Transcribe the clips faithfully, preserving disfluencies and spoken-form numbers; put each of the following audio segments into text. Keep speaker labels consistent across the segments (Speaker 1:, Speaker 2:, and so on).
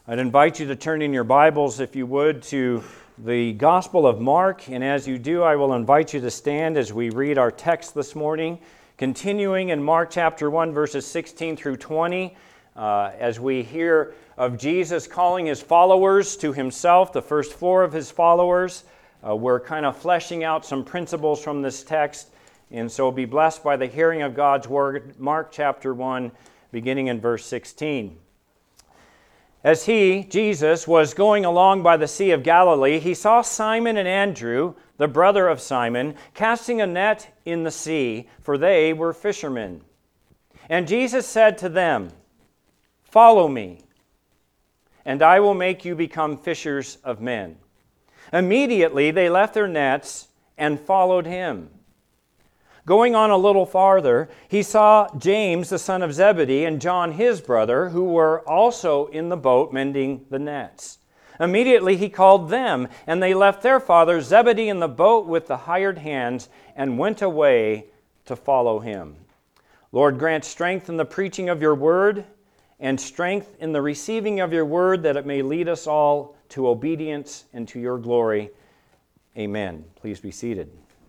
Speaker 1: I'd invite you to turn in your Bibles, if you would, to the Gospel of Mark, and as you do, I will invite you to stand as we read our text this morning, continuing in Mark chapter one, verses sixteen through twenty, uh, as we hear of Jesus calling his followers to himself, the first four of his followers. Uh, we're kind of fleshing out some principles from this text, and so be blessed by the hearing of God's word. Mark chapter one, beginning in verse sixteen. As he, Jesus, was going along by the Sea of Galilee, he saw Simon and Andrew, the brother of Simon, casting a net in the sea, for they were fishermen. And Jesus said to them, "Follow me, and I will make you become fishers of men." Immediately they left their nets and followed him. Going on a little farther, he saw James, the son of Zebedee, and John, his brother, who were also in the boat mending the nets. Immediately he called them, and they left their father Zebedee in the boat with the hired hands and went away to follow him. Lord, grant strength in the preaching of your word and strength in the receiving of your word, that it may lead us all to obedience and to your glory. Amen. Please be seated.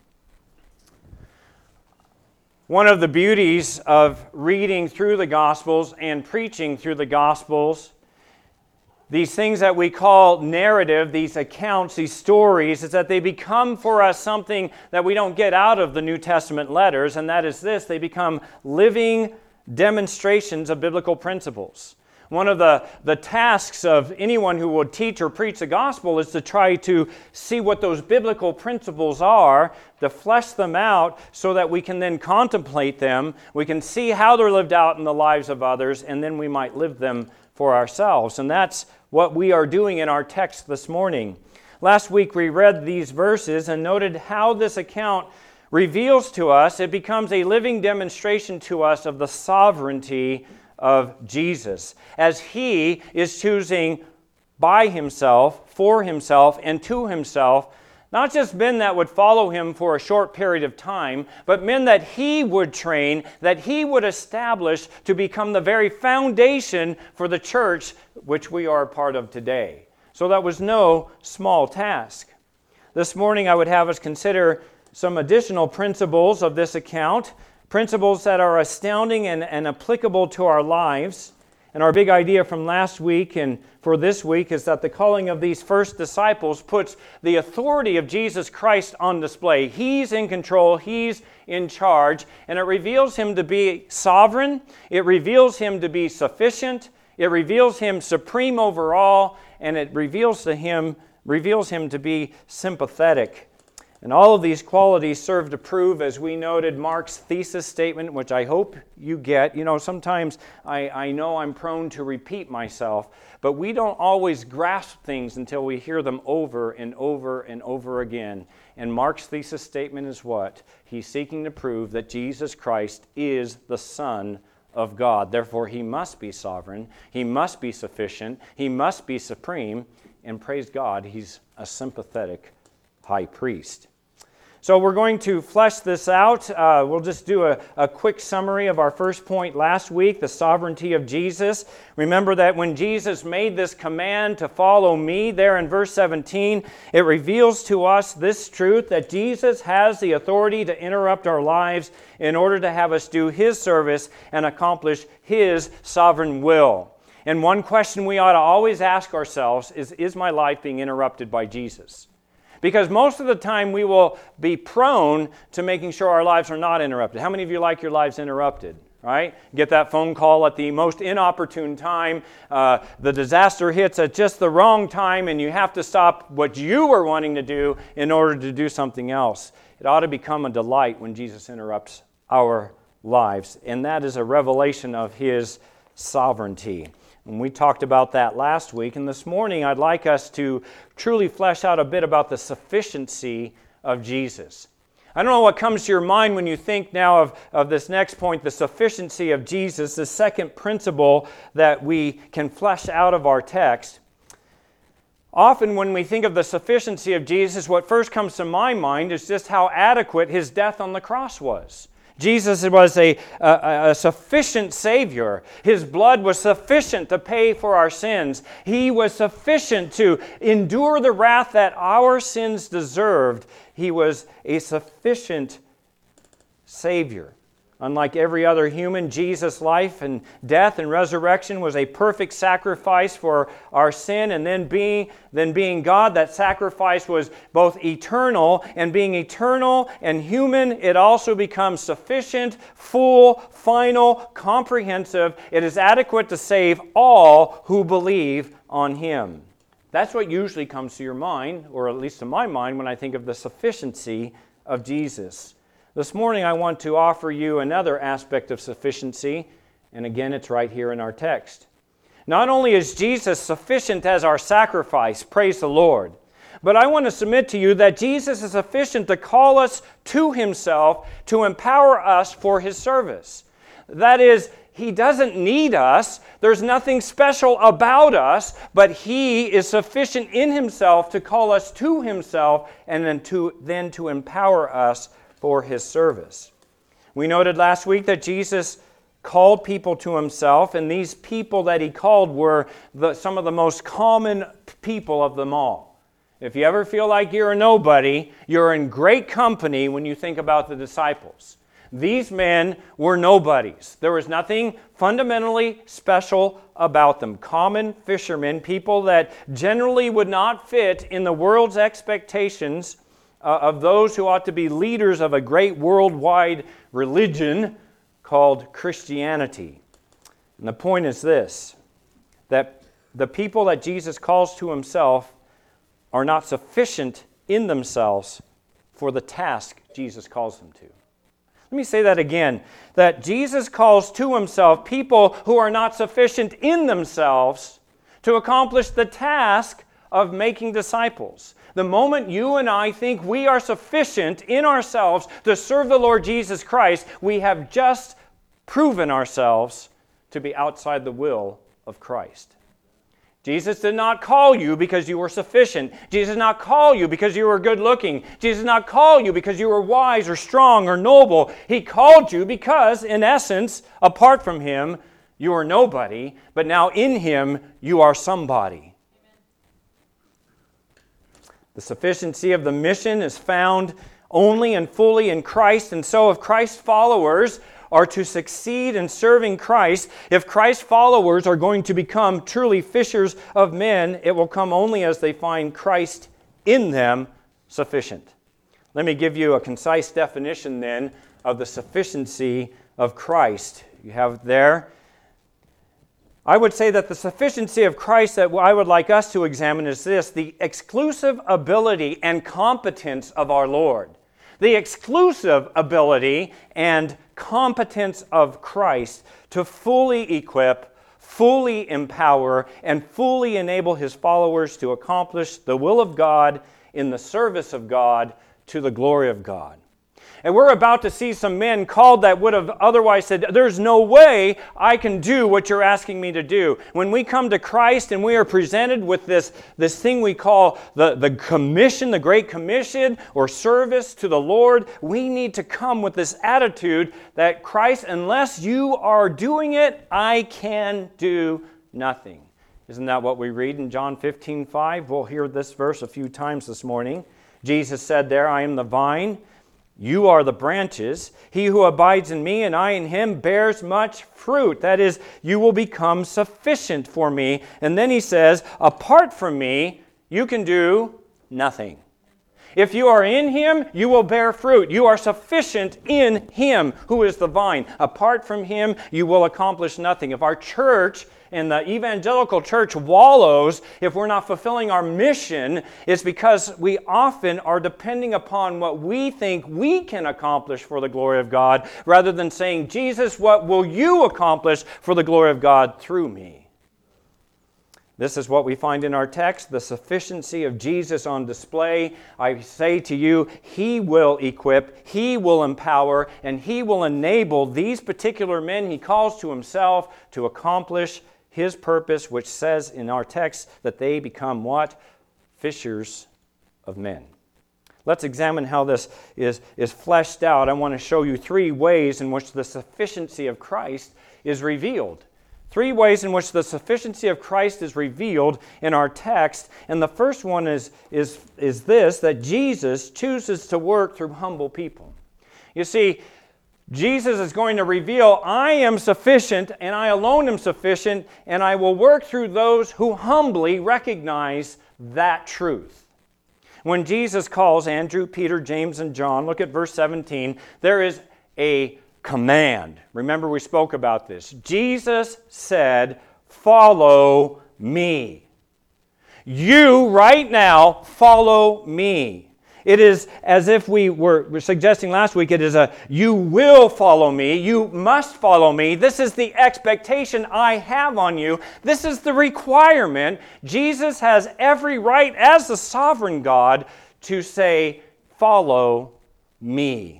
Speaker 1: One of the beauties of reading through the Gospels and preaching through the Gospels, these things that we call narrative, these accounts, these stories, is that they become for us something that we don't get out of the New Testament letters, and that is this: they become living demonstrations of biblical principles. One of the, the tasks of anyone who would teach or preach the gospel is to try to see what those biblical principles are, to flesh them out so that we can then contemplate them, we can see how they're lived out in the lives of others, and then we might live them for ourselves. And that's what we are doing in our text this morning. Last week we read these verses and noted how this account reveals to us, it becomes a living demonstration to us of the sovereignty of Jesus, as he is choosing by himself, for himself, and to himself, not just men that would follow him for a short period of time, but men that he would train, that he would establish to become the very foundation for the church which we are a part of today. So that was no small task. This morning I would have us consider some additional principles of this account, principles that are astounding and, and applicable to our lives. And our big idea from last week and for this week is that the calling of these first disciples puts the authority of Jesus Christ on display. He's in control, he's in charge, and it reveals him to be sovereign, it reveals him to be sufficient, it reveals him supreme over all, and it reveals to him, reveals him to be sympathetic. And all of these qualities serve to prove, as we noted, Mark's thesis statement, which I hope you get. You know, sometimes I, I know I'm prone to repeat myself, but we don't always grasp things until we hear them over and over and over again. And Mark's thesis statement is what? He's seeking to prove that Jesus Christ is the Son of God. Therefore, he must be sovereign, he must be sufficient, he must be supreme, and praise God, he's a sympathetic high priest. So we're going to flesh this out. Uh, we'll just do a, a quick summary of our first point last week, the sovereignty of Jesus. Remember that when Jesus made this command to follow me, there in verse seventeen, it reveals to us this truth, that Jesus has the authority to interrupt our lives in order to have us do his service and accomplish his sovereign will. And one question we ought to always ask ourselves is, is my life being interrupted by Jesus? Because most of the time we will be prone to making sure our lives are not interrupted. How many of you like your lives interrupted? Right? Get that phone call at the most inopportune time. Uh, the disaster hits at just the wrong time, and you have to stop what you were wanting to do in order to do something else. It ought to become a delight when Jesus interrupts our lives. And that is a revelation of his sovereignty. And we talked about that last week, and this morning I'd like us to truly flesh out a bit about the sufficiency of Jesus. I don't know what comes to your mind when you think now of, of this next point, the sufficiency of Jesus, the second principle that we can flesh out of our text. Often when we think of the sufficiency of Jesus, what first comes to my mind is just how adequate his death on the cross was. Jesus was a, a, a sufficient Savior. His blood was sufficient to pay for our sins. He was sufficient to endure the wrath that our sins deserved. He was a sufficient Savior. Unlike every other human, Jesus' life and death and resurrection was a perfect sacrifice for our sin. And then being, then being God, that sacrifice was both eternal, and being eternal and human, it also becomes sufficient, full, final, comprehensive. It is adequate to save all who believe on Him. That's what usually comes to your mind, or at least to my mind, when I think of the sufficiency of Jesus. This morning I want to offer you another aspect of sufficiency, and again it's right here in our text. Not only is Jesus sufficient as our sacrifice, praise the Lord, but I want to submit to you that Jesus is sufficient to call us to Himself, to empower us for His service. That is, He doesn't need us, there's nothing special about us, but He is sufficient in Himself to call us to Himself and then to, then to empower us for His service. We noted last week that Jesus called people to Himself, and these people that He called were the, some of the most common people of them all. If you ever feel like you're a nobody, you're in great company when you think about the disciples. These men were nobodies. There was nothing fundamentally special about them. Common fishermen, people that generally would not fit in the world's expectations Uh, of those who ought to be leaders of a great worldwide religion called Christianity. And the point is this, that the people that Jesus calls to Himself are not sufficient in themselves for the task Jesus calls them to. Let me say that again, that Jesus calls to Himself people who are not sufficient in themselves to accomplish the task of making disciples. The moment you and I think we are sufficient in ourselves to serve the Lord Jesus Christ, we have just proven ourselves to be outside the will of Christ. Jesus did not call you because you were sufficient. Jesus did not call you because you were good looking. Jesus did not call you because you were wise or strong or noble. He called you because, in essence, apart from Him, you are nobody, but now in Him, you are somebody. The sufficiency of the mission is found only and fully in Christ, and so if Christ's followers are to succeed in serving Christ, if Christ's followers are going to become truly fishers of men, it will come only as they find Christ in them sufficient. Let me give you a concise definition then of the sufficiency of Christ. You have it there. I would say that the sufficiency of Christ that I would like us to examine is this: the exclusive ability and competence of our Lord. The exclusive ability and competence of Christ to fully equip, fully empower, and fully enable His followers to accomplish the will of God in the service of God to the glory of God. And we're about to see some men called that would have otherwise said, there's no way I can do what you're asking me to do. When we come to Christ and we are presented with this, this thing we call the, the commission, the Great Commission, or service to the Lord, we need to come with this attitude that Christ, unless you are doing it, I can do nothing. Isn't that what we read in John fifteen five? We'll hear this verse a few times this morning. Jesus said there, I am the vine, you are the branches. He who abides in me and I in him bears much fruit. That is, you will become sufficient for me. And then he says, apart from me, you can do nothing. If you are in Him, you will bear fruit. You are sufficient in Him, who is the vine. Apart from Him, you will accomplish nothing. If our church and the evangelical church wallows, if we're not fulfilling our mission, it's because we often are depending upon what we think we can accomplish for the glory of God, rather than saying, Jesus, what will you accomplish for the glory of God through me? This is what we find in our text, the sufficiency of Jesus on display. I say to you, He will equip, He will empower, and He will enable these particular men He calls to Himself to accomplish His purpose, which says in our text that they become what? Fishers of men. Let's examine how this is, is fleshed out. I want to show you three ways in which the sufficiency of Christ is revealed. Three ways in which the sufficiency of Christ is revealed in our text. And the first one is, is, is this, that Jesus chooses to work through humble people. You see, Jesus is going to reveal, I am sufficient and I alone am sufficient, and I will work through those who humbly recognize that truth. When Jesus calls Andrew, Peter, James, and John, look at verse seventeen, there is a command. Remember, we spoke about this. Jesus said, follow me. You right now follow me. It is as if we were suggesting last week, it is a you will follow me, you must follow me. This is the expectation I have on you. This is the requirement. Jesus has every right as the sovereign God to say, follow me.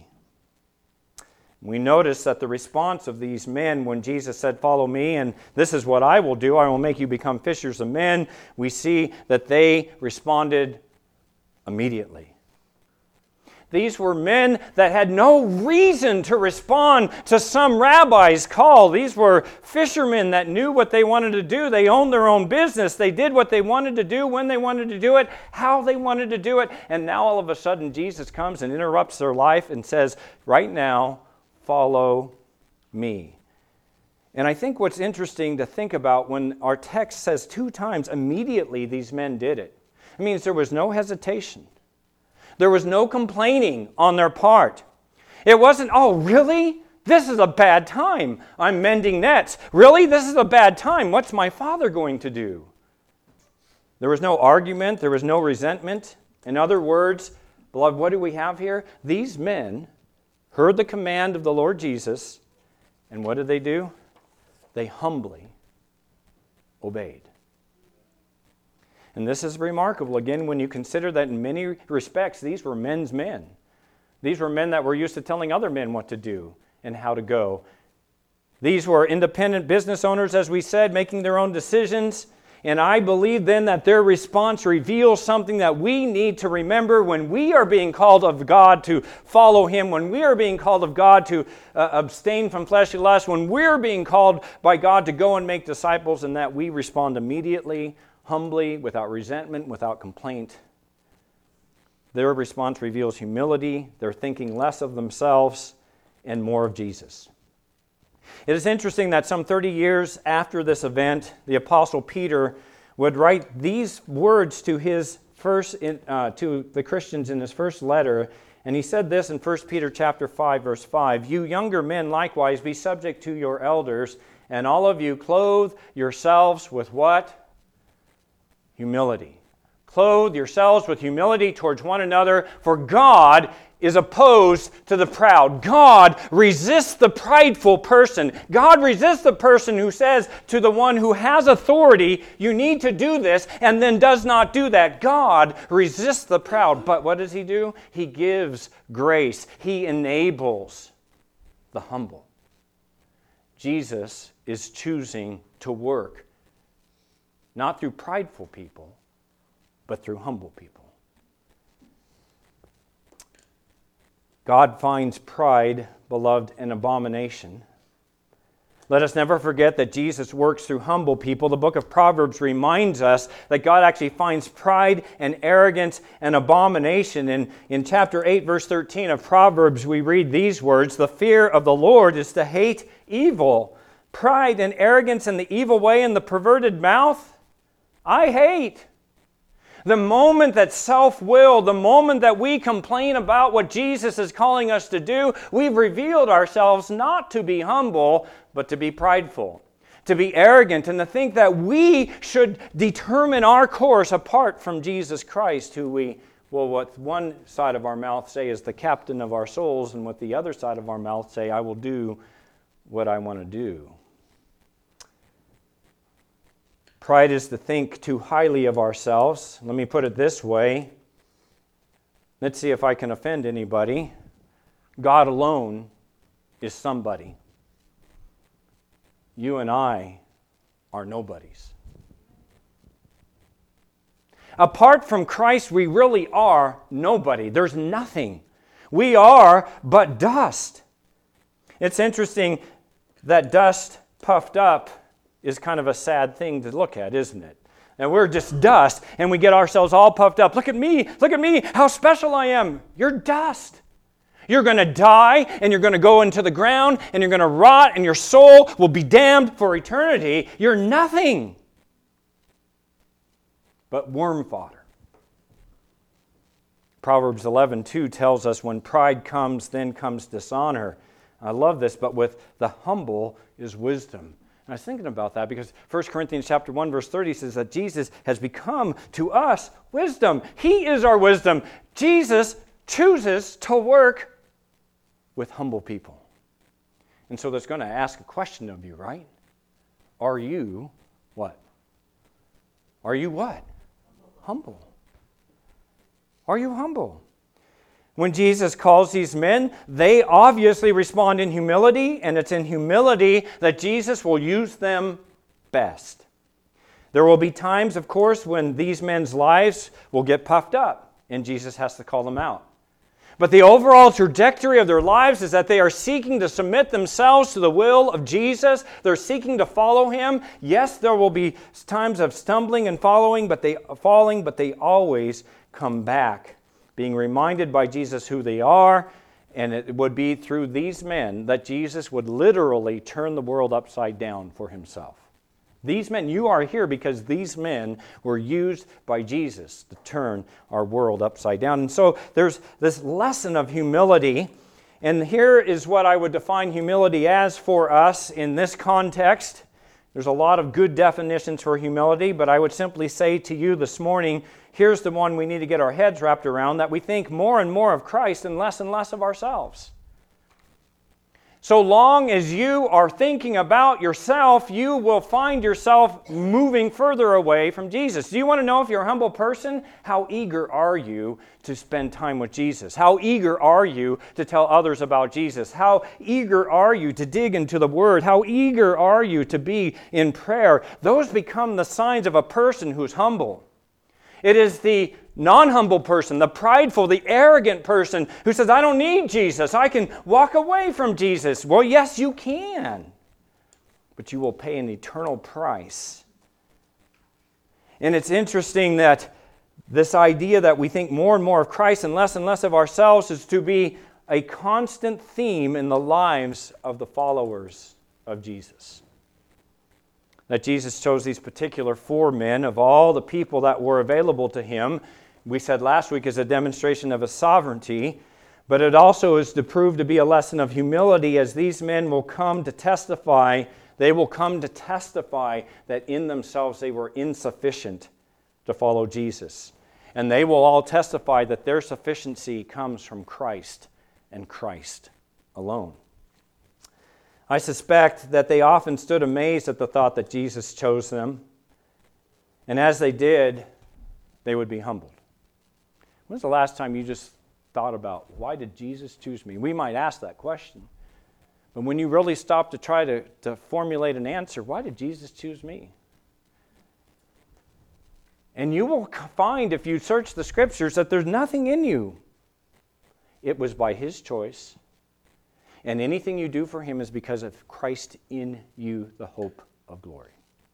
Speaker 1: We notice that the response of these men when Jesus said, follow me, and this is what I will do, I will make you become fishers of men, we see that they responded immediately. These were men that had no reason to respond to some rabbi's call. These were fishermen that knew what they wanted to do. They owned their own business. They did what they wanted to do, when they wanted to do it, how they wanted to do it. And now all of a sudden Jesus comes and interrupts their life and says, right now, follow me. And I think what's interesting to think about when our text says two times, immediately these men did it. It means there was no hesitation. There was no complaining on their part. It wasn't, oh, really? This is a bad time. I'm mending nets. Really? This is a bad time. What's my father going to do? There was no argument. There was no resentment. In other words, beloved, what do we have here? These men heard the command of the Lord Jesus, and what did they do? They humbly obeyed. And this is remarkable, again, when you consider that in many respects, these were men's men. These were men that were used to telling other men what to do and how to go. These were independent business owners, as we said, making their own decisions. And I believe then that their response reveals something that we need to remember when we are being called of God to follow Him, when we are being called of God to uh, abstain from fleshly lust, when we're being called by God to go and make disciples, and that we respond immediately, humbly, without resentment, without complaint. Their response reveals humility. They're thinking less of themselves and more of Jesus. It is interesting that some thirty years after this event, the Apostle Peter would write these words to his first uh, to the Christians in his first letter, and he said this in First Peter chapter five, verse five: "You younger men likewise be subject to your elders, and all of you clothe yourselves with" what? Humility. Clothe yourselves with humility towards one another, for God is opposed to the proud. God resists the prideful person. God resists the person who says to the one who has authority, you need to do this, and then does not do that. God resists the proud. But what does He do? He gives grace. He enables the humble. Jesus is choosing to work not through prideful people, but through humble people. God finds pride, beloved, an abomination. Let us never forget that Jesus works through humble people. The book of Proverbs reminds us that God actually finds pride and arrogance an abomination. In, in chapter eight, verse thirteen of Proverbs, we read these words: "The fear of the Lord is to hate evil. Pride and arrogance and the evil way and the perverted mouth, I hate." The moment that self-will, the moment that we complain about what Jesus is calling us to do, we've revealed ourselves not to be humble, but to be prideful, to be arrogant, and to think that we should determine our course apart from Jesus Christ, who we, well, what one side of our mouth say is the captain of our souls, and what the other side of our mouth say, I will do what I want to do. Pride is to think too highly of ourselves. Let me put it this way. Let's see if I can offend anybody. God alone is somebody. You and I are nobodies. Apart from Christ, we really are nobody. There's nothing. We are but dust. It's interesting that dust puffed up is kind of a sad thing to look at, isn't it? And we're just dust, and we get ourselves all puffed up. Look at me, look at me, how special I am. You're dust. You're going to die, and you're going to go into the ground, and you're going to rot, and your soul will be damned for eternity. You're nothing but worm fodder. Proverbs eleven two tells us, when pride comes, then comes dishonor. I love this, but with the humble is wisdom. And I was thinking about that because First Corinthians chapter one, verse thirty says that Jesus has become to us wisdom. He is our wisdom. Jesus chooses to work with humble people. And so that's going to ask a question of you, right? Are you what? Are you what? Humble. Are you humble? When Jesus calls these men, they obviously respond in humility, and it's in humility that Jesus will use them best. There will be times, of course, when these men's lives will get puffed up, and Jesus has to call them out. But the overall trajectory of their lives is that they are seeking to submit themselves to the will of Jesus. They're seeking to follow Him. Yes, there will be times of stumbling and following, but they falling, but they always come back, being reminded by Jesus who they are, and it would be through these men that Jesus would literally turn the world upside down for Himself. These men, you are here because these men were used by Jesus to turn our world upside down. And so there's this lesson of humility, and here is what I would define humility as for us in this context. There's a lot of good definitions for humility, but I would simply say to you this morning, here's the one we need to get our heads wrapped around, that we think more and more of Christ and less and less of ourselves. So long as you are thinking about yourself, you will find yourself moving further away from Jesus. Do you want to know if you're a humble person? How eager are you to spend time with Jesus? How eager are you to tell others about Jesus? How eager are you to dig into the Word? How eager are you to be in prayer? Those become the signs of a person who's humble. It is the non-humble person, the prideful, the arrogant person who says, I don't need Jesus. I can walk away from Jesus. Well, yes, you can. But you will pay an eternal price. And it's interesting that this idea that we think more and more of Christ and less and less of ourselves is to be a constant theme in the lives of the followers of Jesus. That Jesus chose these particular four men of all the people that were available to Him, we said last week, is a demonstration of His sovereignty, but it also is to prove to be a lesson of humility, as these men will come to testify, they will come to testify that in themselves they were insufficient to follow Jesus. And they will all testify that their sufficiency comes from Christ and Christ alone. I suspect that they often stood amazed at the thought that Jesus chose them. And as they did, they would be humbled. When's the last time you just thought about, why did Jesus choose me? We might ask that question. But when you really stop to try to, to formulate an answer, why did Jesus choose me? And you will find, if you search the Scriptures, that there's nothing in you. It was by His choice. And anything you do for Him is because of Christ in you, the hope of glory.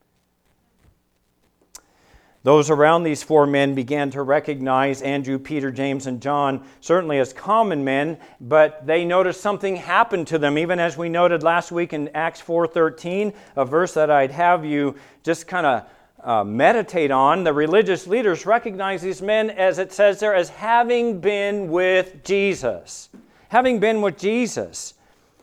Speaker 1: Those around these four men began to recognize Andrew, Peter, James, and John certainly as common men, but they noticed something happened to them, even as we noted last week in Acts four thirteen, a verse that I'd have you just kind of uh, meditate on. The religious leaders recognized these men, as it says there, as having been with Jesus. Having been with Jesus.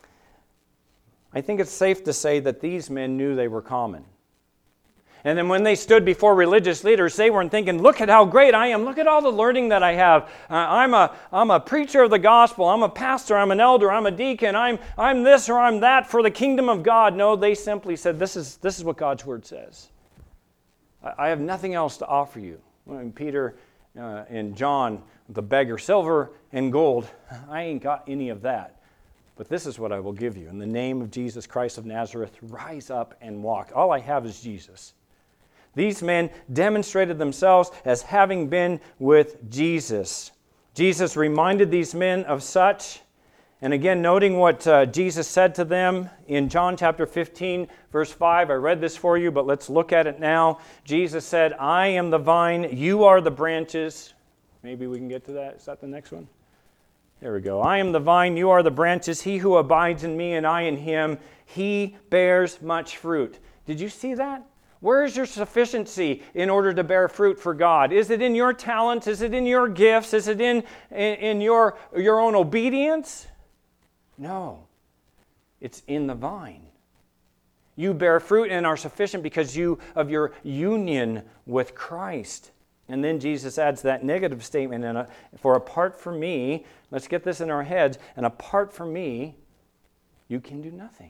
Speaker 1: I think it's safe to say that these men knew they were common. And then when they stood before religious leaders, they weren't thinking, look at how great I am. Look at all the learning that I have. Uh, I'm a I'm a preacher of the gospel. I'm a pastor. I'm an elder. I'm a deacon. I'm I'm this or I'm that for the kingdom of God. No, they simply said, this is this is what God's word says. I, I have nothing else to offer you. When Peter uh, and John, the beggar, silver and gold, I ain't got any of that. But this is what I will give you. In the name of Jesus Christ of Nazareth, rise up and walk. All I have is Jesus. These men demonstrated themselves as having been with Jesus. Jesus reminded these men of such. And again, noting what uh, Jesus said to them in John chapter fifteen, verse five. I read this for you, but let's look at it now. Jesus said, I am the vine, you are the branches. Maybe we can get to that. Is that the next one? There we go. I am the vine, you are the branches. He who abides in me and I in him, he bears much fruit. Did you see that? Where is your sufficiency in order to bear fruit for God? Is it in your talents? Is it in your gifts? Is it in, in, in your, your own obedience? No. It's in the vine. You bear fruit and are sufficient because you of your union with Christ. And then Jesus adds that negative statement, in a, for apart from me, let's get this in our heads, and apart from me, you can do nothing.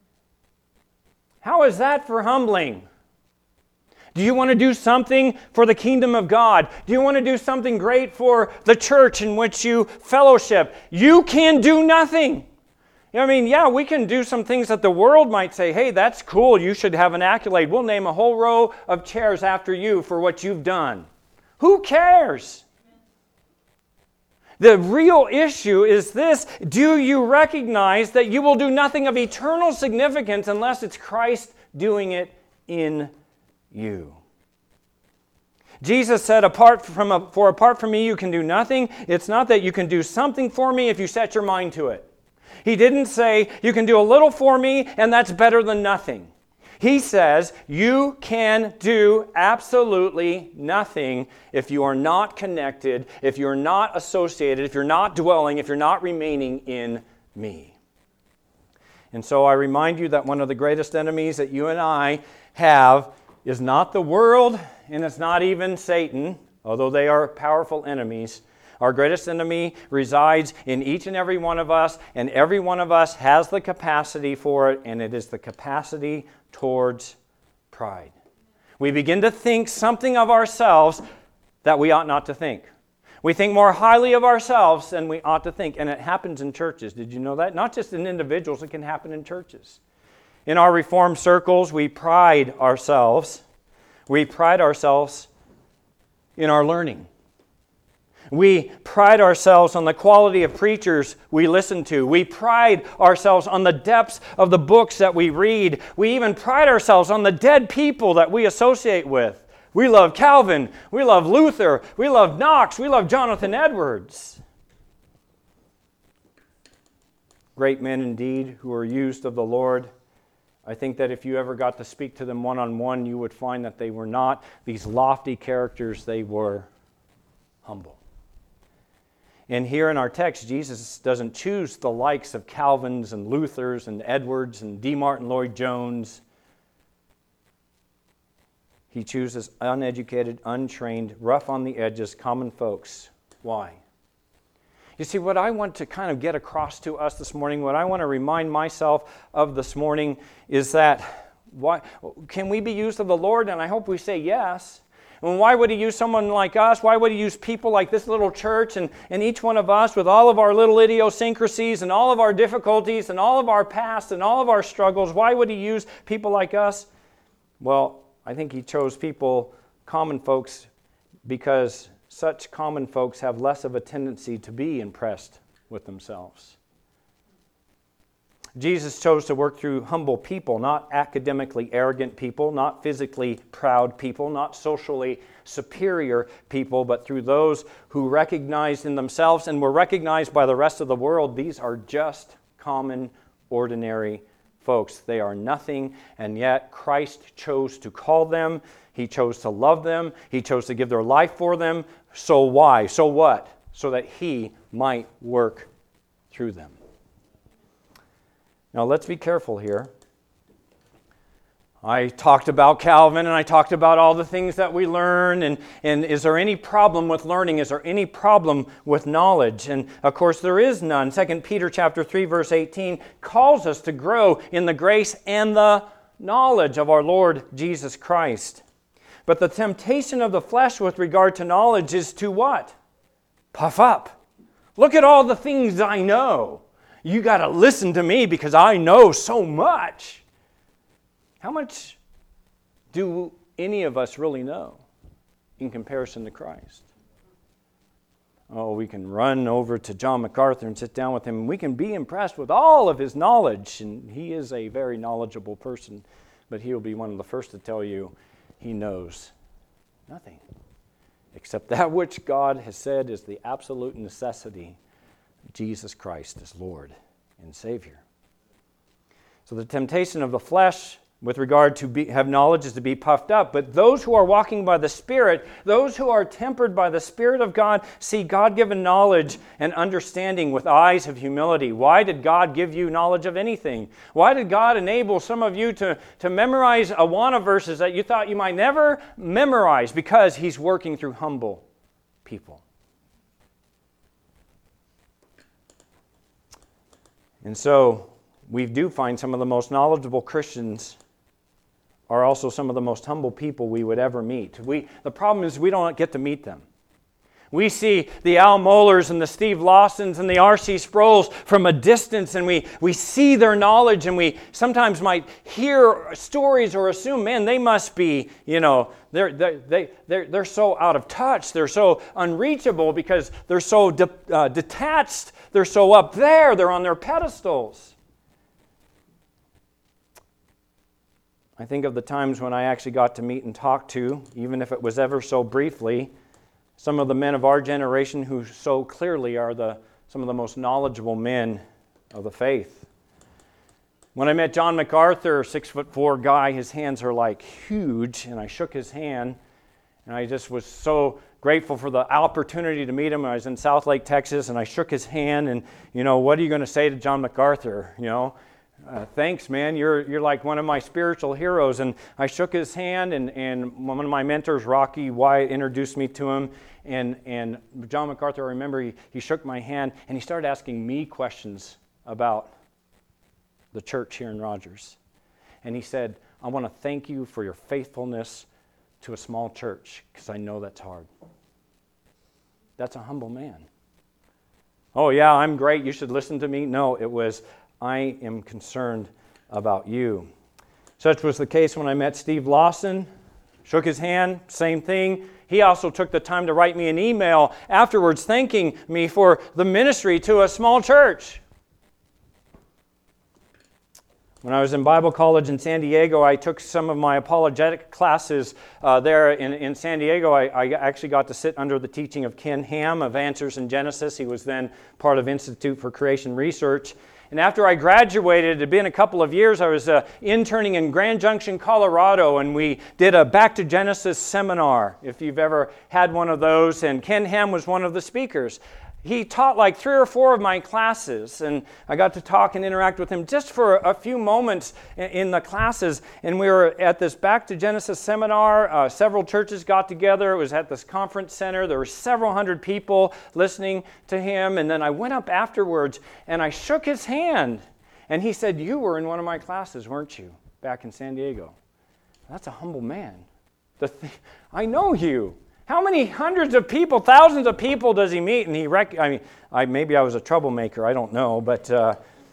Speaker 1: How is that for humbling? Do you want to do something for the kingdom of God? Do you want to do something great for the church in which you fellowship? You can do nothing. I mean, yeah, we can do some things that the world might say, hey, that's cool, you should have an accolade. We'll name a whole row of chairs after you for what you've done. Who cares? The real issue is this: do you recognize that you will do nothing of eternal significance unless it's Christ doing it in you? Jesus said, apart from a, for apart from me you can do nothing. It's not that you can do something for me if you set your mind to it. He didn't say, you can do a little for me and that's better than nothing. He says, you can do absolutely nothing if you are not connected, if you're not associated, if you're not dwelling, if you're not remaining in me. And so I remind you that one of the greatest enemies that you and I have is not the world, and it's not even Satan, although they are powerful enemies. Our greatest enemy resides in each and every one of us, and every one of us has the capacity for it, and it is the capacity towards pride. We begin to think something of ourselves that we ought not to think. We think more highly of ourselves than we ought to think, and it happens in churches. Did you know that? Not just in individuals, it can happen in churches. In our Reformed circles, we pride ourselves. We pride ourselves in our learning. We pride ourselves on the quality of preachers we listen to. We pride ourselves on the depths of the books that we read. We even pride ourselves on the dead people that we associate with. We love Calvin. We love Luther. We love Knox. We love Jonathan Edwards. Great men indeed who are used of the Lord. I think that if you ever got to speak to them one-on-one, you would find that they were not these lofty characters. They were humble. And here in our text, Jesus doesn't choose the likes of Calvins and Luthers and Edwards and D. Martin Lloyd-Jones. He chooses uneducated, untrained, rough on the edges, common folks. Why? You see, what I want to kind of get across to us this morning, what I want to remind myself of this morning is that, why, can we be used of the Lord? And I hope we say yes. And why would He use someone like us? Why would He use people like this little church and, and each one of us with all of our little idiosyncrasies and all of our difficulties and all of our past and all of our struggles? Why would He use people like us? Well, I think He chose people, common folks, because such common folks have less of a tendency to be impressed with themselves. Jesus chose to work through humble people, not academically arrogant people, not physically proud people, not socially superior people, but through those who recognized in themselves and were recognized by the rest of the world, these are just common, ordinary folks. They are nothing, and yet Christ chose to call them. He chose to love them. He chose to give their life for them. So why? So what? So that He might work through them. Now, let's be careful here. I talked about Calvin, and I talked about all the things that we learn, and, and is there any problem with learning? Is there any problem with knowledge? And, of course, there is none. Second Peter chapter three, verse eighteen calls us to grow in the grace and the knowledge of our Lord Jesus Christ. But the temptation of the flesh with regard to knowledge is to what? Puff up. Look at all the things I know. You got to listen to me because I know so much. How much do any of us really know in comparison to Christ. Oh, we can run over to John MacArthur and sit down with him, and we can be impressed with all of his knowledge. And he is a very knowledgeable person, but he'll be one of the first to tell you he knows nothing except that which God has said is the absolute necessity. Jesus Christ is Lord and Savior. So the temptation of the flesh with regard to be, have knowledge is to be puffed up. But those who are walking by the Spirit, those who are tempered by the Spirit of God, see God-given knowledge and understanding with eyes of humility. Why did God give you knowledge of anything? Why did God enable some of you to, to memorize Awana verses that you thought you might never memorize? Because He's working through humble people. And so we do find some of the most knowledgeable Christians are also some of the most humble people we would ever meet. We, the problem is we don't get to meet them. We see the Al Mohlers and the Steve Lawsons and the R C Sproul's from a distance, and we, we see their knowledge, and we sometimes might hear stories or assume, man, they must be, you know, they're, they're, they, they're, they're so out of touch. They're so unreachable because they're so de, uh, detached. They're so up there. They're on their pedestals. I think of the times when I actually got to meet and talk to, even if it was ever so briefly, some of the men of our generation who so clearly are the some of the most knowledgeable men of the faith. When I met John MacArthur, six foot four guy, his hands are like huge, and I shook his hand, and I just was so grateful for the opportunity to meet him. I was in Southlake, Texas, and I shook his hand, and, you know, what are you going to say to John MacArthur, you know? Uh, thanks, man. You're you're like one of my spiritual heroes. And I shook his hand, and, and one of my mentors, Rocky Wyatt, introduced me to him. And, and John MacArthur, I remember he, he shook my hand, and he started asking me questions about the church here in Rogers. And he said, I want to thank you for your faithfulness to a small church, because I know that's hard. That's a humble man. Oh, yeah, I'm great. You should listen to me. No, it was, I am concerned about you. Such was the case when I met Steve Lawson. Shook his hand, same thing. He also took the time to write me an email afterwards thanking me for the ministry to a small church. When I was in Bible college in San Diego, I took some of my apologetic classes uh, there in, in San Diego. I, I actually got to sit under the teaching of Ken Ham of Answers in Genesis. He was then part of Institute for Creation Research. And after I graduated, it had been a couple of years, I was uh, interning in Grand Junction, Colorado, and we did a Back to Genesis seminar, if you've ever had one of those, and Ken Ham was one of the speakers. He taught like three or four of my classes, and I got to talk and interact with him just for a few moments in the classes. And we were at this Back to Genesis seminar. Uh, several churches got together. It was at this conference center. There were several hundred people listening to him. And then I went up afterwards, and I shook his hand. And he said, you were in one of my classes, weren't you, back in San Diego? That's a humble man. The th- I know you. How many hundreds of people, thousands of people does he meet? And he, rec- I mean, I, maybe I was a troublemaker, I don't know, but uh,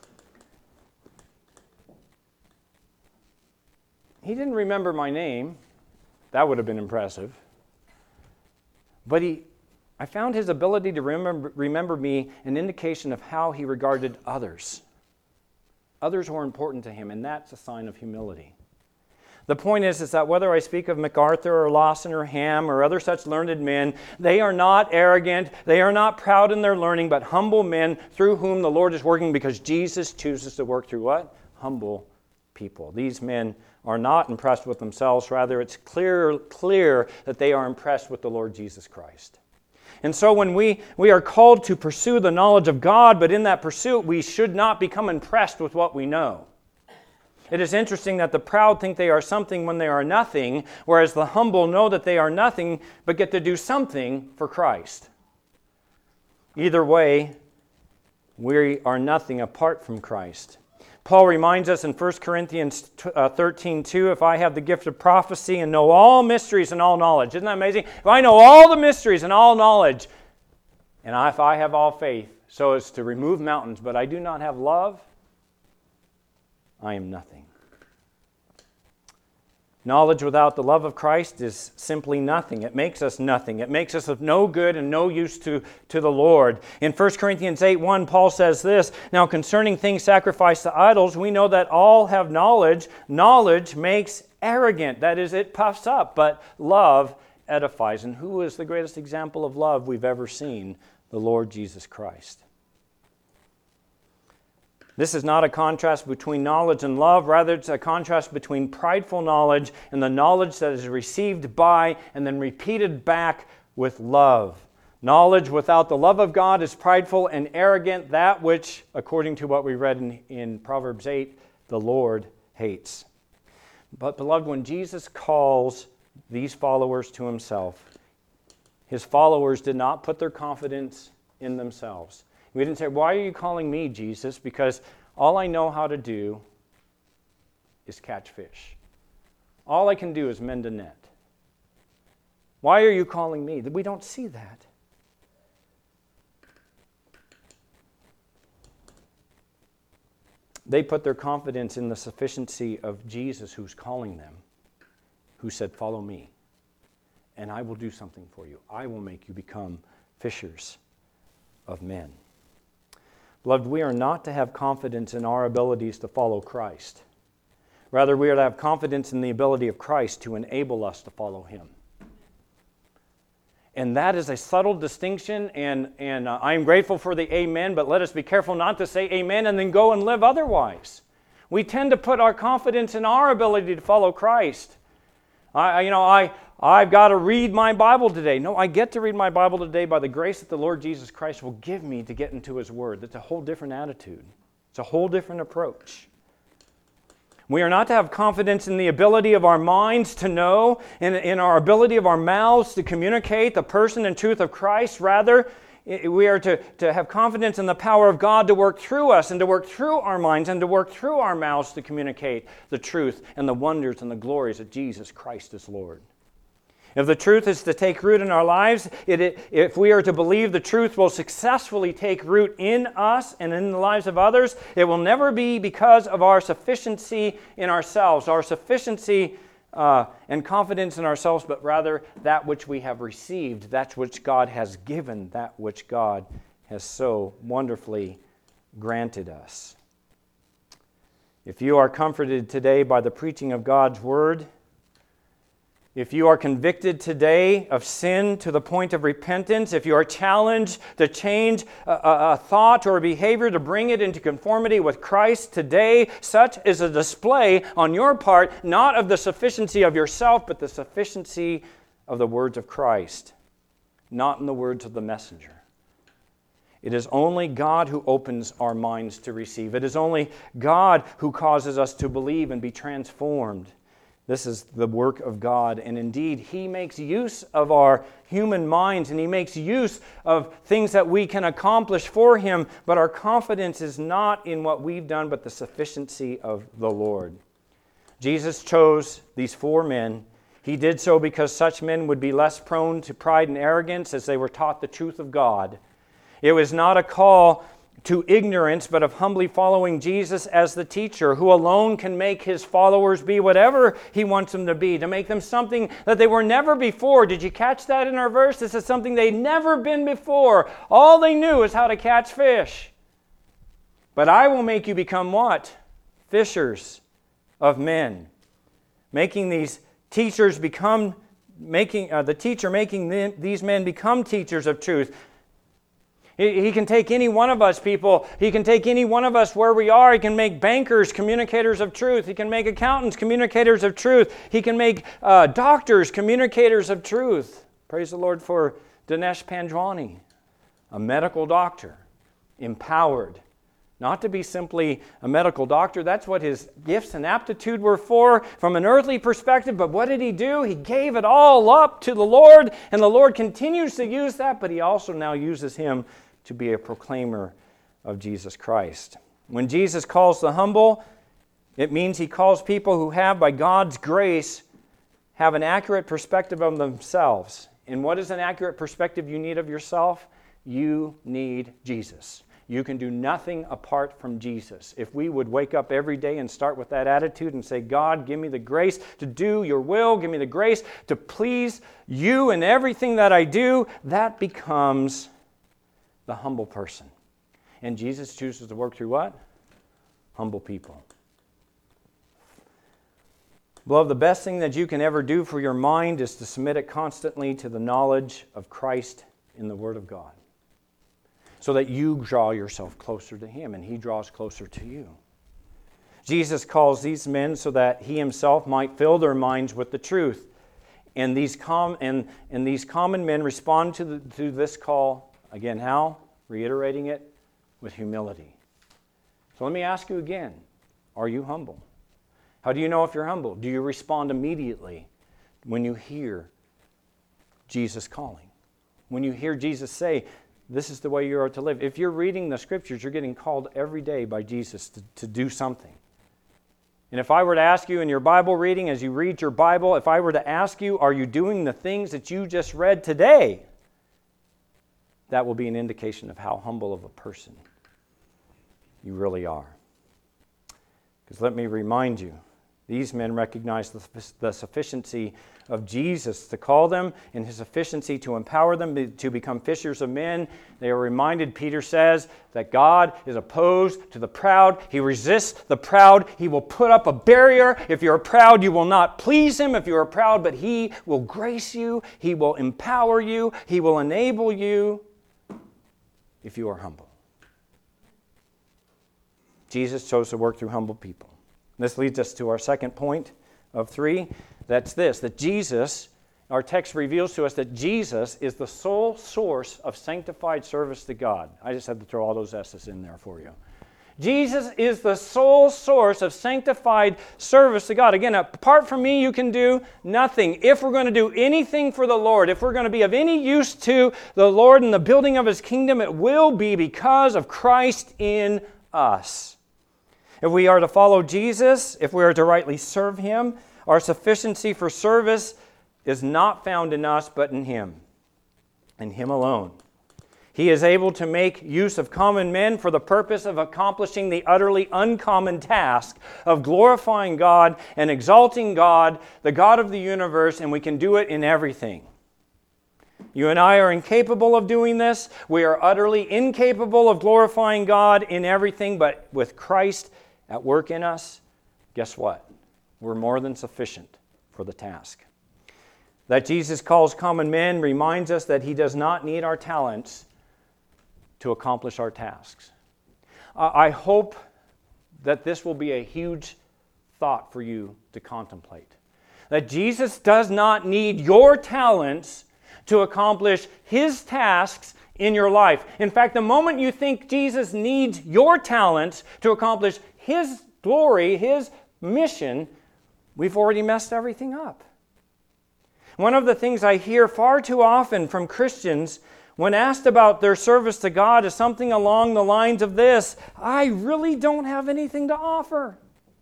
Speaker 1: he didn't remember my name. That would have been impressive. But he, I found his ability to remember, remember me an indication of how he regarded others. Others were important to him, and that's a sign of humility. The point is, is that whether I speak of MacArthur or Lawson or Ham or other such learned men, they are not arrogant, they are not proud in their learning, but humble men through whom the Lord is working, because Jesus chooses to work through what? Humble people. These men are not impressed with themselves. Rather, it's clear, clear that they are impressed with the Lord Jesus Christ. And so when we, we are called to pursue the knowledge of God, but in that pursuit we should not become impressed with what we know. It is interesting that the proud think they are something when they are nothing, whereas the humble know that they are nothing but get to do something for Christ. Either way, we are nothing apart from Christ. Paul reminds us in First Corinthians thirteen two, if I have the gift of prophecy and know all mysteries and all knowledge. Isn't that amazing? If I know all the mysteries and all knowledge, and if I have all faith so as to remove mountains, but I do not have love, I am nothing. Knowledge without the love of Christ is simply nothing. It makes us nothing. It makes us of no good and no use to, to the Lord. In First Corinthians eight one, Paul says this, "Now concerning things sacrificed to idols, we know that all have knowledge. Knowledge makes arrogant." That is, it puffs up, but love edifies. And who is the greatest example of love we've ever seen? The Lord Jesus Christ. This is not a contrast between knowledge and love. Rather, it's a contrast between prideful knowledge and the knowledge that is received by and then repeated back with love. Knowledge without the love of God is prideful and arrogant, that which, according to what we read in, in Proverbs eight, the Lord hates. But beloved, when Jesus calls these followers to himself, his followers did not put their confidence in themselves. We didn't say, "Why are you calling me, Jesus? Because all I know how to do is catch fish. All I can do is mend a net. Why are you calling me?" We don't see that. They put their confidence in the sufficiency of Jesus who's calling them, who said, "Follow me, and I will do something for you. I will make you become fishers of men." Beloved, we are not to have confidence in our abilities to follow Christ. Rather, we are to have confidence in the ability of Christ to enable us to follow him. And that is a subtle distinction, and, and uh, I am grateful for the amen, but let us be careful not to say amen and then go and live otherwise. We tend to put our confidence in our ability to follow Christ. I, you know, I, I've got to read my Bible today. No, I get to read my Bible today by the grace that the Lord Jesus Christ will give me to get into his word. That's a whole different attitude. It's a whole different approach. We are not to have confidence in the ability of our minds to know, in, in our ability of our mouths to communicate the person and truth of Christ. Rather, we are to, to have confidence in the power of God to work through us and to work through our minds and to work through our mouths to communicate the truth and the wonders and the glories of Jesus Christ as Lord. If the truth is to take root in our lives, it, it, if we are to believe the truth will successfully take root in us and in the lives of others, it will never be because of our sufficiency in ourselves, our sufficiency uh, and confidence in ourselves, but rather that which we have received, that which God has given, that which God has so wonderfully granted us. If you are comforted today by the preaching of God's Word, if you are convicted today of sin to the point of repentance, if you are challenged to change a, a, a thought or a behavior to bring it into conformity with Christ today, such is a display on your part, not of the sufficiency of yourself, but the sufficiency of the words of Christ, not in the words of the messenger. It is only God who opens our minds to receive. It is only God who causes us to believe and be transformed. This is the work of God, and indeed, He makes use of our human minds, and He makes use of things that we can accomplish for Him, but our confidence is not in what we've done, but the sufficiency of the Lord. Jesus chose these four men. He did so because such men would be less prone to pride and arrogance as they were taught the truth of God. It was not a call to ignorance, but of humbly following Jesus as the teacher, who alone can make His followers be whatever He wants them to be, to make them something that they were never before. Did you catch that in our verse? This is something they'd never been before. All they knew is how to catch fish. But I will make you become what? Fishers of men. Making these teachers become, making uh, the teacher making them, these men become teachers of truth. He can take any one of us, people. He can take any one of us where we are. He can make bankers communicators of truth. He can make accountants communicators of truth. He can make uh, doctors communicators of truth. Praise the Lord for Dinesh Panjwani, a medical doctor, empowered. Not to be simply a medical doctor. That's what his gifts and aptitude were for from an earthly perspective. But what did he do? He gave it all up to the Lord, and the Lord continues to use that, but He also now uses him to be a proclaimer of Jesus Christ. When Jesus calls the humble, it means He calls people who have, by God's grace, have an accurate perspective of themselves. And what is an accurate perspective you need of yourself? You need Jesus. You can do nothing apart from Jesus. If we would wake up every day and start with that attitude and say, God, give me the grace to do your will, give me the grace to please you in everything that I do, that becomes the humble person. And Jesus chooses to work through what? Humble people. Beloved, the best thing that you can ever do for your mind is to submit it constantly to the knowledge of Christ in the Word of God, so that you draw yourself closer to Him and He draws closer to you. Jesus calls these men so that He Himself might fill their minds with the truth. And these, com- and, and these common men respond to, the, to this call, again, how? Reiterating it with humility. So let me ask you again, are you humble? How do you know if you're humble? Do you respond immediately when you hear Jesus calling? When you hear Jesus say, this is the way you are to live. If you're reading the Scriptures, you're getting called every day by Jesus to, to do something. And if I were to ask you in your Bible reading, as you read your Bible, if I were to ask you, are you doing the things that you just read today? That will be an indication of how humble of a person you really are. Because let me remind you, these men recognized the, the sufficiency of Jesus to call them and His sufficiency to empower them to become fishers of men. They are reminded, Peter says, that God is opposed to the proud. He resists the proud. He will put up a barrier. If you're proud, you will not please Him. If you are proud, but He will grace you. He will empower you. He will enable you if you are humble. Jesus chose to work through humble people. This leads us to our second point of three. That's this, that Jesus, our text reveals to us that Jesus is the sole source of sanctified service to God. I just had to throw all those S's in there for you. Jesus is the sole source of sanctified service to God. Again, apart from me, you can do nothing. If we're going to do anything for the Lord, if we're going to be of any use to the Lord and the building of His kingdom, it will be because of Christ in us. If we are to follow Jesus, if we are to rightly serve Him, our sufficiency for service is not found in us, but in Him, and Him alone. He is able to make use of common men for the purpose of accomplishing the utterly uncommon task of glorifying God and exalting God, the God of the universe, and we can do it in everything. You and I are incapable of doing this. We are utterly incapable of glorifying God in everything, but with Christ at work in us, guess what? We're more than sufficient for the task. That Jesus calls common men reminds us that He does not need our talents to accomplish our tasks. I hope that this will be a huge thought for you to contemplate. That Jesus does not need your talents to accomplish His tasks in your life. In fact, the moment you think Jesus needs your talents to accomplish His glory, His mission, we've already messed everything up. One of the things I hear far too often from Christians when asked about their service to God is something along the lines of this: I really don't have anything to offer.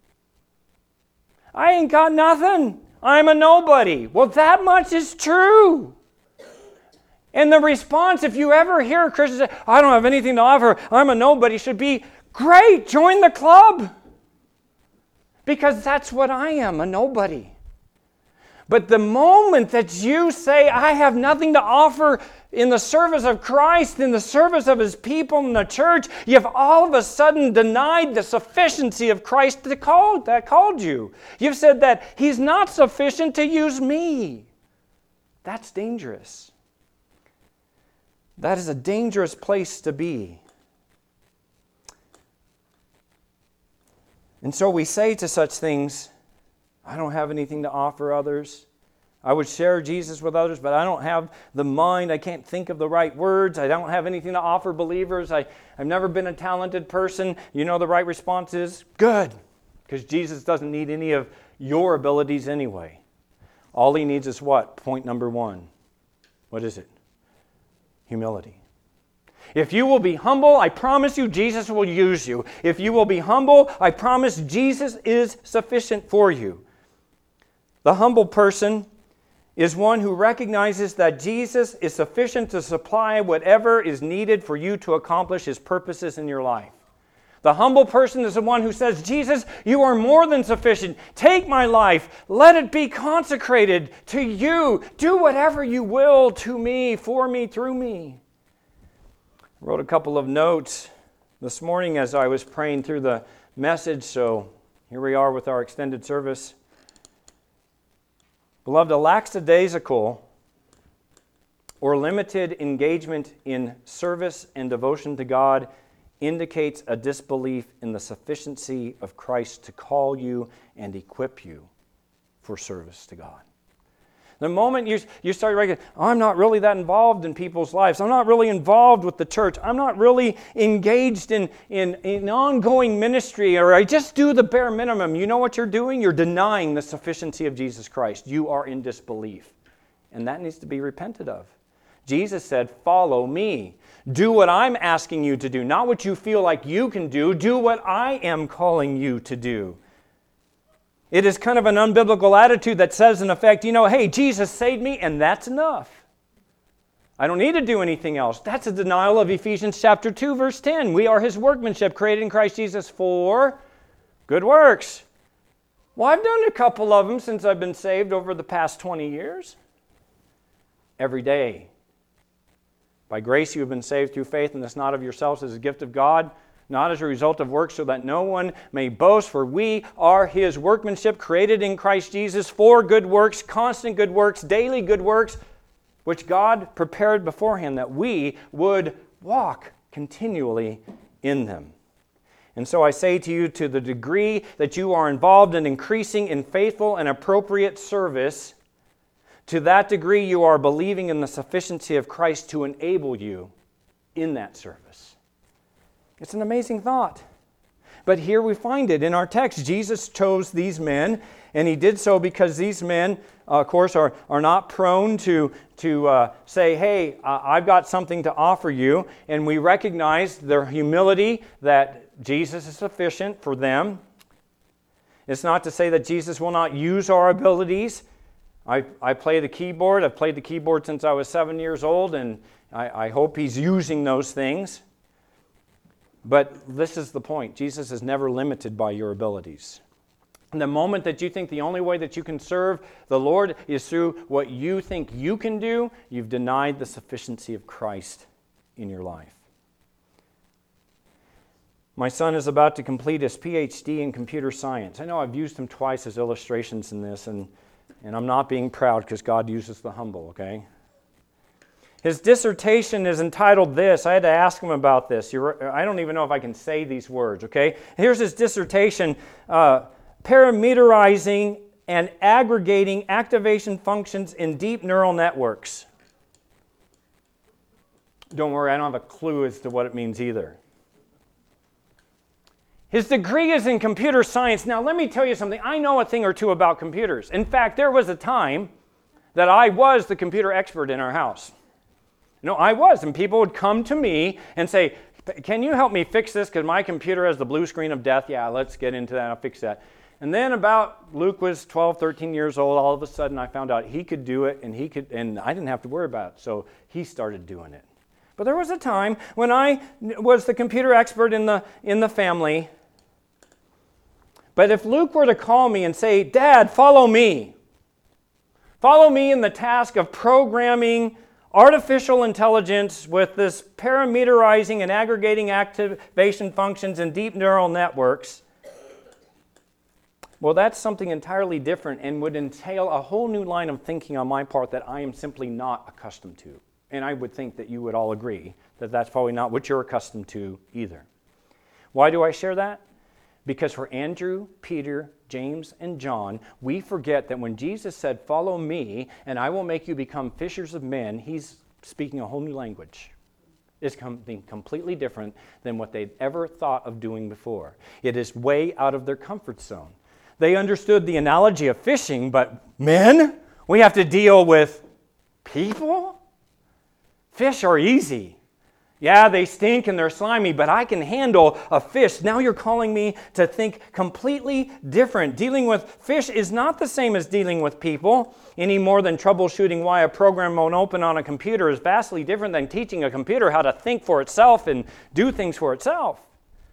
Speaker 1: I ain't got nothing. I'm a nobody. Well, that much is true. And the response, if you ever hear a Christian say, I don't have anything to offer, I'm a nobody, should be, great, join the club. Because that's what I am, a nobody. But the moment that you say, I have nothing to offer in the service of Christ, in the service of His people in the church, you've all of a sudden denied the sufficiency of Christ that called, that called you. You've said that He's not sufficient to use me. That's dangerous. That is a dangerous place to be. And so we say to such things, I don't have anything to offer others. I would share Jesus with others, but I don't have the mind. I can't think of the right words. I don't have anything to offer believers. I, I've never been a talented person. You know the right response is, good, because Jesus doesn't need any of your abilities anyway. All He needs is what? Point number one. What is it? Humility. If you will be humble, I promise you Jesus will use you. If you will be humble, I promise Jesus is sufficient for you. The humble person is one who recognizes that Jesus is sufficient to supply whatever is needed for you to accomplish His purposes in your life. The humble person is the one who says, Jesus, you are more than sufficient. Take my life. Let it be consecrated to you. Do whatever you will to me, for me, through me. I wrote a couple of notes this morning as I was praying through the message, so here we are with our extended service. Beloved, a lackadaisical or limited engagement in service and devotion to God indicates a disbelief in the sufficiency of Christ to call you and equip you for service to God. The moment you, you start recognizing, oh, I'm not really that involved in people's lives. I'm not really involved with the church. I'm not really engaged in, in, in ongoing ministry, or I just do the bare minimum. You know what you're doing? You're denying the sufficiency of Jesus Christ. You are in disbelief. And that needs to be repented of. Jesus said, follow me. Do what I'm asking you to do, not what you feel like you can do. Do what I am calling you to do. It is kind of an unbiblical attitude that says, in effect, you know, hey, Jesus saved me, and that's enough. I don't need to do anything else. That's a denial of Ephesians chapter two, verse ten. We are His workmanship, created in Christ Jesus for good works. Well, I've done a couple of them since I've been saved over the past twenty years. Every day. By grace you have been saved through faith, and this not of yourselves as a gift of God, not as a result of works, so that no one may boast, for we are His workmanship, created in Christ Jesus for good works, constant good works, daily good works, which God prepared beforehand that we would walk continually in them. And so I say to you, to the degree that you are involved in increasing in faithful and appropriate service, to that degree you are believing in the sufficiency of Christ to enable you in that service. It's an amazing thought. But here we find it in our text. Jesus chose these men, and He did so because these men, uh, of course, are, are not prone to, to uh, say, hey, uh, I've got something to offer you. And we recognize their humility that Jesus is sufficient for them. It's not to say that Jesus will not use our abilities. I, I play the keyboard. I've played the keyboard since I was seven years old, and I, I hope He's using those things. But this is the point. Jesus is never limited by your abilities. And the moment that you think the only way that you can serve the Lord is through what you think you can do, you've denied the sufficiency of Christ in your life. My son is about to complete his P H D in computer science. I know I've used him twice as illustrations in this, and, and I'm not being proud because God uses the humble, okay? His dissertation is entitled this. I had to ask him about this. You're, I don't even know if I can say these words, okay? Here's his dissertation, uh, Parameterizing and Aggregating Activation Functions in Deep Neural Networks. Don't worry, I don't have a clue as to what it means either. His degree is in computer science. Now, let me tell you something. I know a thing or two about computers. In fact, there was a time that I was the computer expert in our house. No, I was, and people would come to me and say, can you help me fix this because my computer has the blue screen of death? Yeah, let's get into that, I'll fix that. And then about, Luke was twelve, thirteen years old, all of a sudden I found out he could do it, and he could, and I didn't have to worry about it, so he started doing it. But there was a time when I was the computer expert in the, in the family. But if Luke were to call me and say, Dad, follow me. Follow me in the task of programming artificial intelligence with this parameterizing and aggregating activation functions in deep neural networks. Well, that's something entirely different and would entail a whole new line of thinking on my part that I am simply not accustomed to. And I would think that you would all agree that that's probably not what you're accustomed to either. Why do I share that? Because for Andrew, Peter, James, and John, we forget that when Jesus said, follow me, and I will make you become fishers of men, He's speaking a whole new language. It's something completely different than what they'd ever thought of doing before. It is way out of their comfort zone. They understood the analogy of fishing, but men, we have to deal with people? Fish are easy. Yeah, they stink and they're slimy, but I can handle a fish. Now you're calling me to think completely different. Dealing with fish is not the same as dealing with people, any more than troubleshooting why a program won't open on a computer is vastly different than teaching a computer how to think for itself and do things for itself.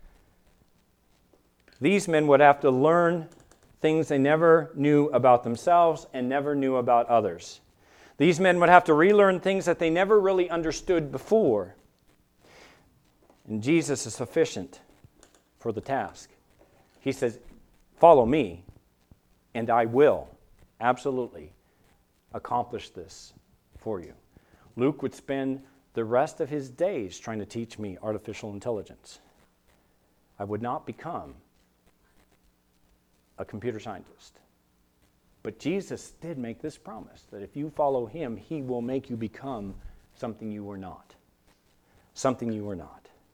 Speaker 1: These men would have to learn things they never knew about themselves and never knew about others. These men would have to relearn things that they never really understood before. And Jesus is sufficient for the task. He says, follow me, and I will absolutely accomplish this for you. Luke would spend the rest of his days trying to teach me artificial intelligence. I would not become a computer scientist. But Jesus did make this promise, that if you follow him, he will make you become something you were not. Something you were not.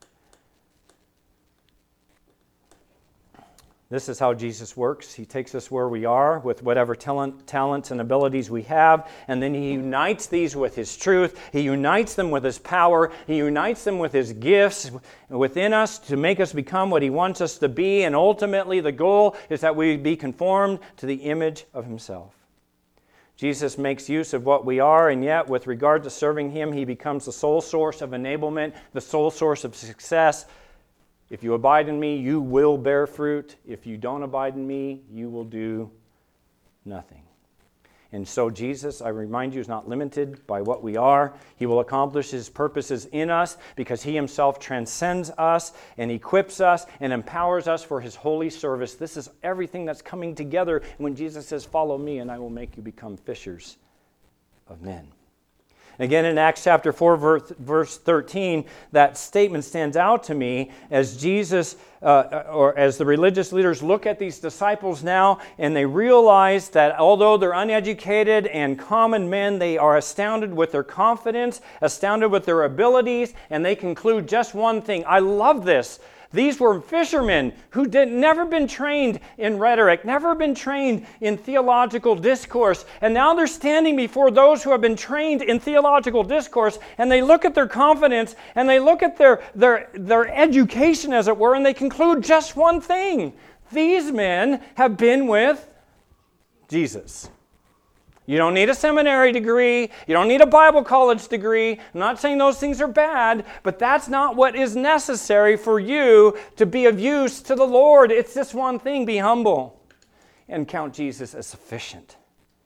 Speaker 1: This is how Jesus works. He takes us where we are with whatever talent, talents and abilities we have, and then he unites these with his truth. He unites them with his power. He unites them with his gifts within us to make us become what he wants us to be, and ultimately the goal is that we be conformed to the image of himself. Jesus makes use of what we are, and yet with regard to serving him, he becomes the sole source of enablement, the sole source of success. If you abide in me, you will bear fruit. If you don't abide in me, you will do nothing. And so Jesus, I remind you, is not limited by what we are. He will accomplish his purposes in us because he himself transcends us and equips us and empowers us for his holy service. This is everything that's coming together when Jesus says, follow me and I will make you become fishers of men. Again, in Acts chapter four, verse thirteen, that statement stands out to me as Jesus, uh, or as the religious leaders look at these disciples now, and they realize that although they're uneducated and common men, they are astounded with their confidence, astounded with their abilities, and they conclude just one thing. I love this. These were fishermen who had never been trained in rhetoric, never been trained in theological discourse. And now they're standing before those who have been trained in theological discourse, and they look at their confidence, and they look at their, their, their education, as it were, and they conclude just one thing. These men have been with Jesus. You don't need a seminary degree. You don't need a Bible college degree. I'm not saying those things are bad, but that's not what is necessary for you to be of use to the Lord. It's this one thing: be humble and count Jesus as sufficient.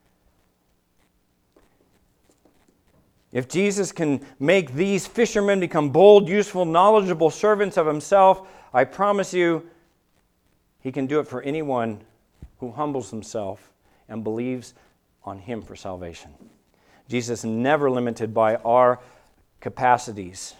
Speaker 1: If Jesus can make these fishermen become bold, useful, knowledgeable servants of himself, I promise you, he can do it for anyone who humbles himself and believes on him for salvation. Jesus is never limited by our capacities,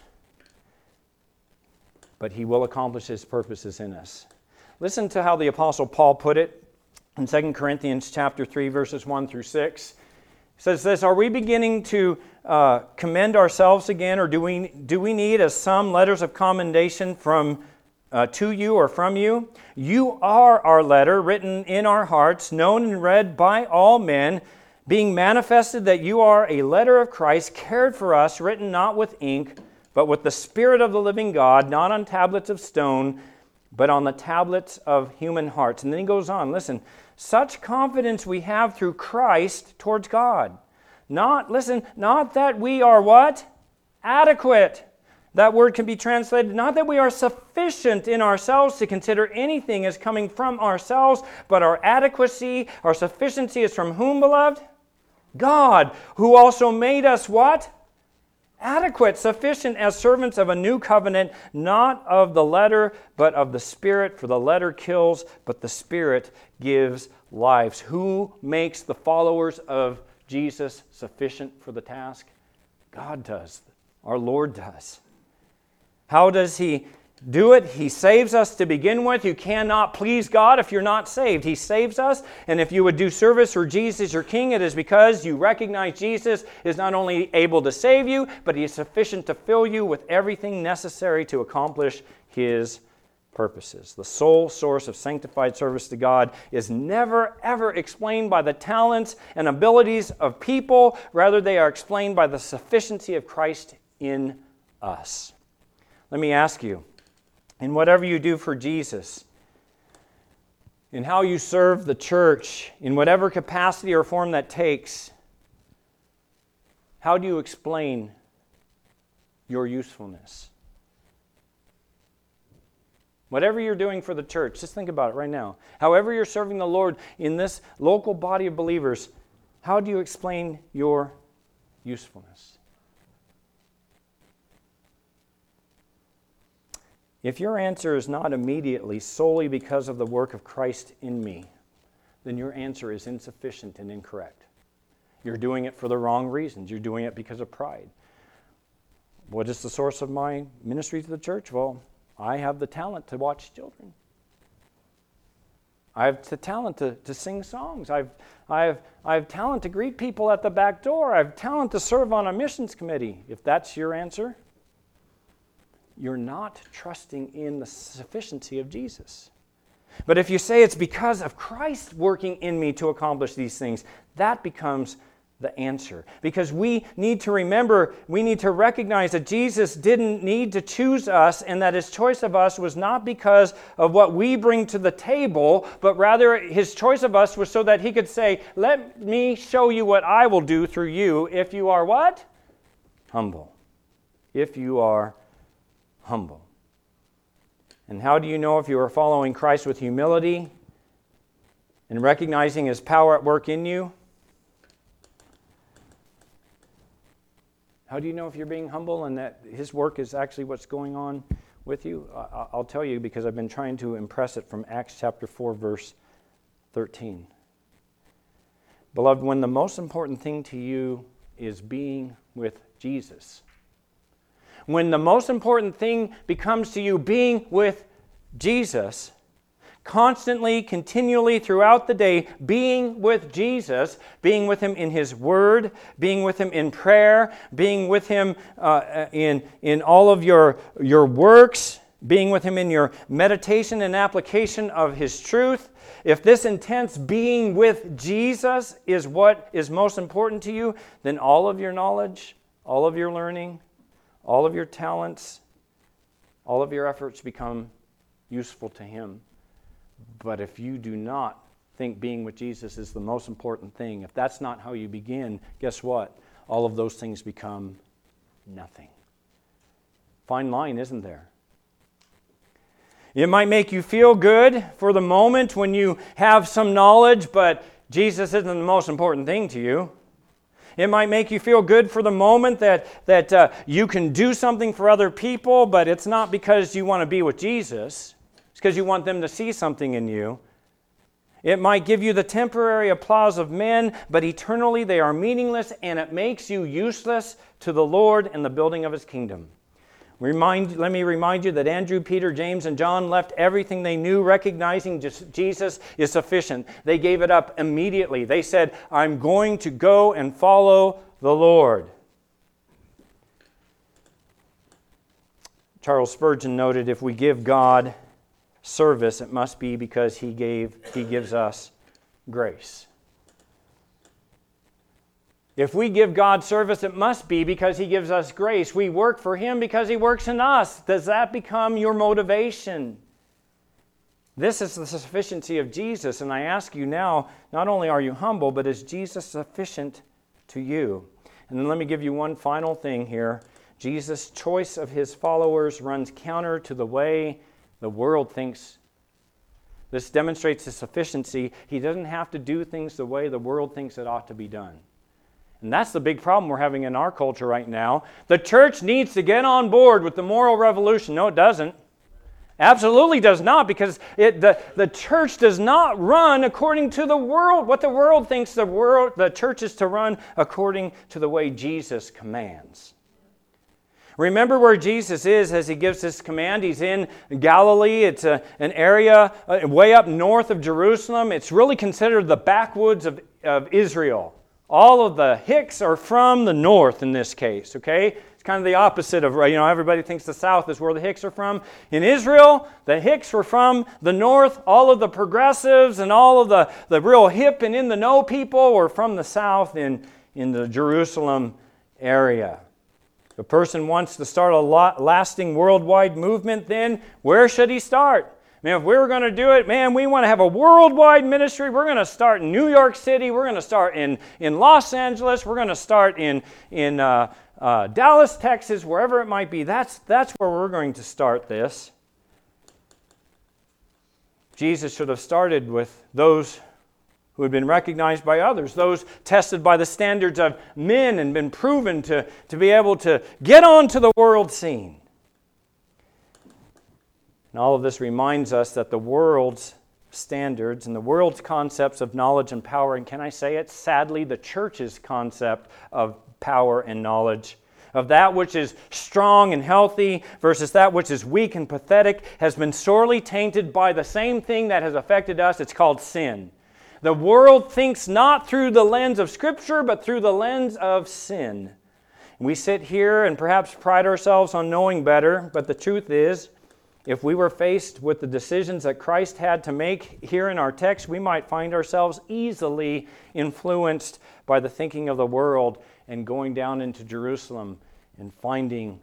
Speaker 1: but he will accomplish his purposes in us. Listen to how the Apostle Paul put it in Second Corinthians chapter three, verses one through six. He says this, are we beginning to uh, commend ourselves again, or do we, do we need, as some, letters of commendation from Uh, to you or from you? You are our letter, written in our hearts, known and read by all men, being manifested that you are a letter of Christ, cared for us, written not with ink, but with the Spirit of the living God, not on tablets of stone, but on the tablets of human hearts. And then he goes on, listen, such confidence we have through Christ towards God. Not, listen, not that we are what? Adequate. That word can be translated, not that we are sufficient in ourselves to consider anything as coming from ourselves, but our adequacy, our sufficiency is from whom, beloved? God, who also made us what? Adequate, sufficient as servants of a new covenant, not of the letter, but of the Spirit. For the letter kills, but the Spirit gives lives. Who makes the followers of Jesus sufficient for the task? God does. Our Lord does. How does he do it? He saves us to begin with. You cannot please God if you're not saved. He saves us, and if you would do service for Jesus your King, it is because you recognize Jesus is not only able to save you, but he is sufficient to fill you with everything necessary to accomplish his purposes. The sole source of sanctified service to God is never, ever explained by the talents and abilities of people. Rather, they are explained by the sufficiency of Christ in us. Let me ask you, in whatever you do for Jesus, in how you serve the church, in whatever capacity or form that takes, how do you explain your usefulness? Whatever you're doing for the church, just think about it right now. However you're serving the Lord in this local body of believers, how do you explain your usefulness? If your answer is not immediately solely because of the work of Christ in me, then your answer is insufficient and incorrect. You're doing it for the wrong reasons. You're doing it because of pride. What is the source of my ministry to the church? Well, I have the talent to watch children. I have the talent to, to sing songs. I've, I have, I have talent to greet people at the back door. I have talent to serve on a missions committee. If that's your answer, you're not trusting in the sufficiency of Jesus. But if you say it's because of Christ working in me to accomplish these things, that becomes the answer. Because we need to remember, we need to recognize that Jesus didn't need to choose us, and that His choice of us was not because of what we bring to the table, but rather His choice of us was so that He could say, let me show you what I will do through you if you are what? Humble. If you are humble. And how do you know if you are following Christ with humility and recognizing His power at work in you? How do you know if you're being humble and that His work is actually what's going on with you? I'll tell you because I've been trying to impress it from Acts chapter four, verse thirteen. Beloved, when the most important thing to you is being with Jesus, when the most important thing becomes to you being with Jesus, constantly, continually throughout the day, being with Jesus, being with Him in His Word, being with Him in prayer, being with Him uh, in, in all of your, your works, being with Him in your meditation and application of His truth. If this intense being with Jesus is what is most important to you, then all of your knowledge, all of your learning, all of your talents, all of your efforts become useful to Him. But if you do not think being with Jesus is the most important thing, if that's not how you begin, guess what? All of those things become nothing. Fine line, isn't there? It might make you feel good for the moment when you have some knowledge, but Jesus isn't the most important thing to you. It might make you feel good for the moment that, that uh, you can do something for other people, but it's not because you want to be with Jesus. It's because you want them to see something in you. It might give you the temporary applause of men, but eternally they are meaningless, and it makes you useless to the Lord and the building of His kingdom. Remind, let me remind you that Andrew, Peter, James, and John left everything they knew, recognizing just Jesus is sufficient. They gave it up immediately. They said, I'm going to go and follow the Lord. Charles Spurgeon noted, if we give God service, it must be because He gave, He gives us grace. If we give God service, it must be because He gives us grace. We work for Him because He works in us. Does that become your motivation? This is the sufficiency of Jesus, and I ask you now, not only are you humble, but is Jesus sufficient to you? And then let me give you one final thing here. Jesus' choice of His followers runs counter to the way the world thinks. This demonstrates His sufficiency. He doesn't have to do things the way the world thinks it ought to be done. And that's the big problem we're having in our culture right now. The church needs to get on board with the moral revolution. No, it doesn't. Absolutely does not, because it, the, the church does not run according to the world. What the world thinks the world, the church is to run according to the way Jesus commands. Remember where Jesus is as He gives this command. He's in Galilee. It's a, an area uh, way up north of Jerusalem. It's really considered the backwoods of, of Israel. All of the Hicks are from the north in this case, okay? It's kind of the opposite of, you know, everybody thinks the south is where the Hicks are from. In Israel, the Hicks were from the north. All of the progressives and all of the, the real hip and in-the-know people were from the south in, in the Jerusalem area. If a person wants to start a lasting worldwide movement, then where should he start? Man, if we were going to do it, man, we want to have a worldwide ministry. We're going to start in New York City. We're going to start in, in Los Angeles. We're going to start in, in uh, uh, Dallas, Texas, wherever it might be. That's, that's where we're going to start this. Jesus should have started with those who had been recognized by others, those tested by the standards of men and been proven to, to be able to get onto the world scene. And all of this reminds us that the world's standards and the world's concepts of knowledge and power, and can I say it, sadly, the church's concept of power and knowledge, of that which is strong and healthy versus that which is weak and pathetic, has been sorely tainted by the same thing that has affected us. It's called sin. The world thinks not through the lens of Scripture, but through the lens of sin. We sit here and perhaps pride ourselves on knowing better, but the truth is, if we were faced with the decisions that Christ had to make here in our text, we might find ourselves easily influenced by the thinking of the world and going down into Jerusalem and finding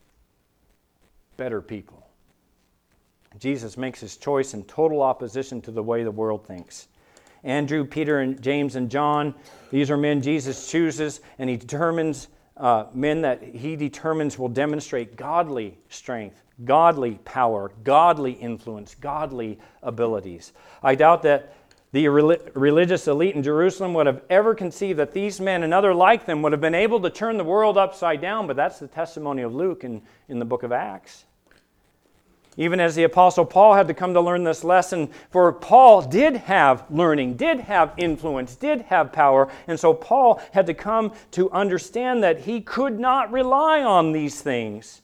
Speaker 1: better people. Jesus makes his choice in total opposition to the way the world thinks. Andrew, Peter, and James, and John, these are men Jesus chooses, and he determines uh, men that he determines will demonstrate godly strength, godly power, godly influence, godly abilities. I doubt that the religious elite in Jerusalem would have ever conceived that these men and other like them would have been able to turn the world upside down, but that's the testimony of Luke in, in the book of Acts. Even as the Apostle Paul had to come to learn this lesson, for Paul did have learning, did have influence, did have power, and so Paul had to come to understand that he could not rely on these things,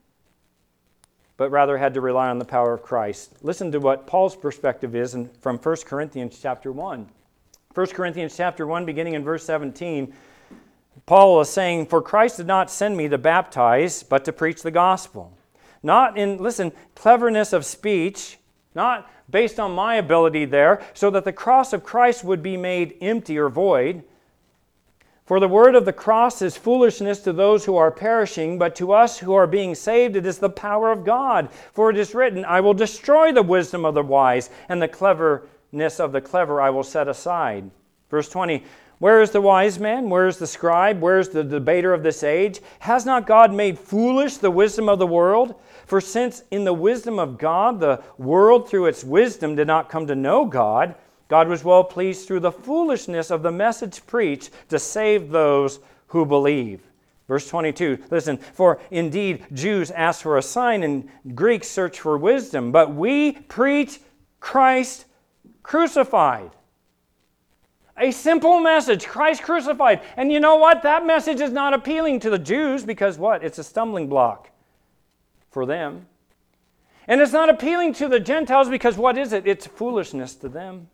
Speaker 1: but rather had to rely on the power of Christ. Listen to what Paul's perspective is in, from First Corinthians chapter one. First Corinthians chapter one, beginning in verse seventeen, Paul is saying, "For Christ did not send me to baptize, but to preach the gospel. Not in, listen, cleverness of speech, not based on my ability there, so that the cross of Christ would be made empty or void. For the word of the cross is foolishness to those who are perishing, but to us who are being saved it is the power of God. For it is written, I will destroy the wisdom of the wise, and the cleverness of the clever I will set aside." Verse twenty, "Where is the wise man? Where is the scribe? Where is the debater of this age? Has not God made foolish the wisdom of the world? For since in the wisdom of God the world through its wisdom did not come to know God, God was well pleased through the foolishness of the message preached to save those who believe." Verse twenty-two, listen, "For indeed Jews ask for a sign and Greeks search for wisdom, but we preach Christ crucified." A simple message, Christ crucified. And you know what? That message is not appealing to the Jews because what? It's a stumbling block for them. And it's not appealing to the Gentiles because what is it? It's foolishness to them.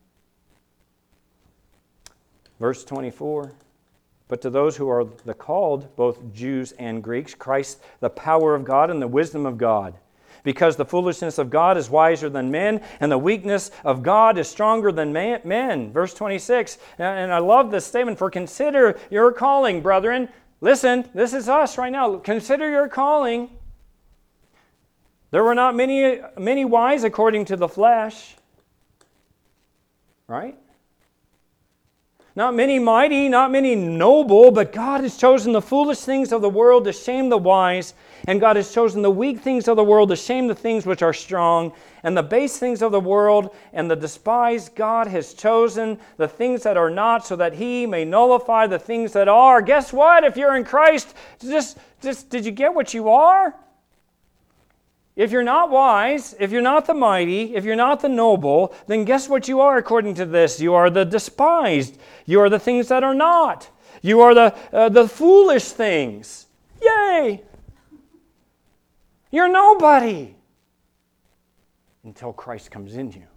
Speaker 1: Verse twenty-four, "But to those who are the called, both Jews and Greeks, Christ the power of God and the wisdom of God. Because the foolishness of God is wiser than men, and the weakness of God is stronger than men." Verse twenty-six, and I love this statement, "For consider your calling, brethren." Listen, this is us right now. Consider your calling. "There were not many, many wise according to the flesh." Right? "Not many mighty, not many noble, but God has chosen the foolish things of the world to shame the wise, and God has chosen the weak things of the world to shame the things which are strong, and the base things of the world and the despised God has chosen the things that are not, so that He may nullify the things that are." Guess what? If you're in Christ, just, just did you get what you are? If you're not wise, if you're not the mighty, if you're not the noble, then guess what you are according to this? You are the despised. You are the things that are not. You are the, uh, the foolish things. Yay! You're nobody until Christ comes in you.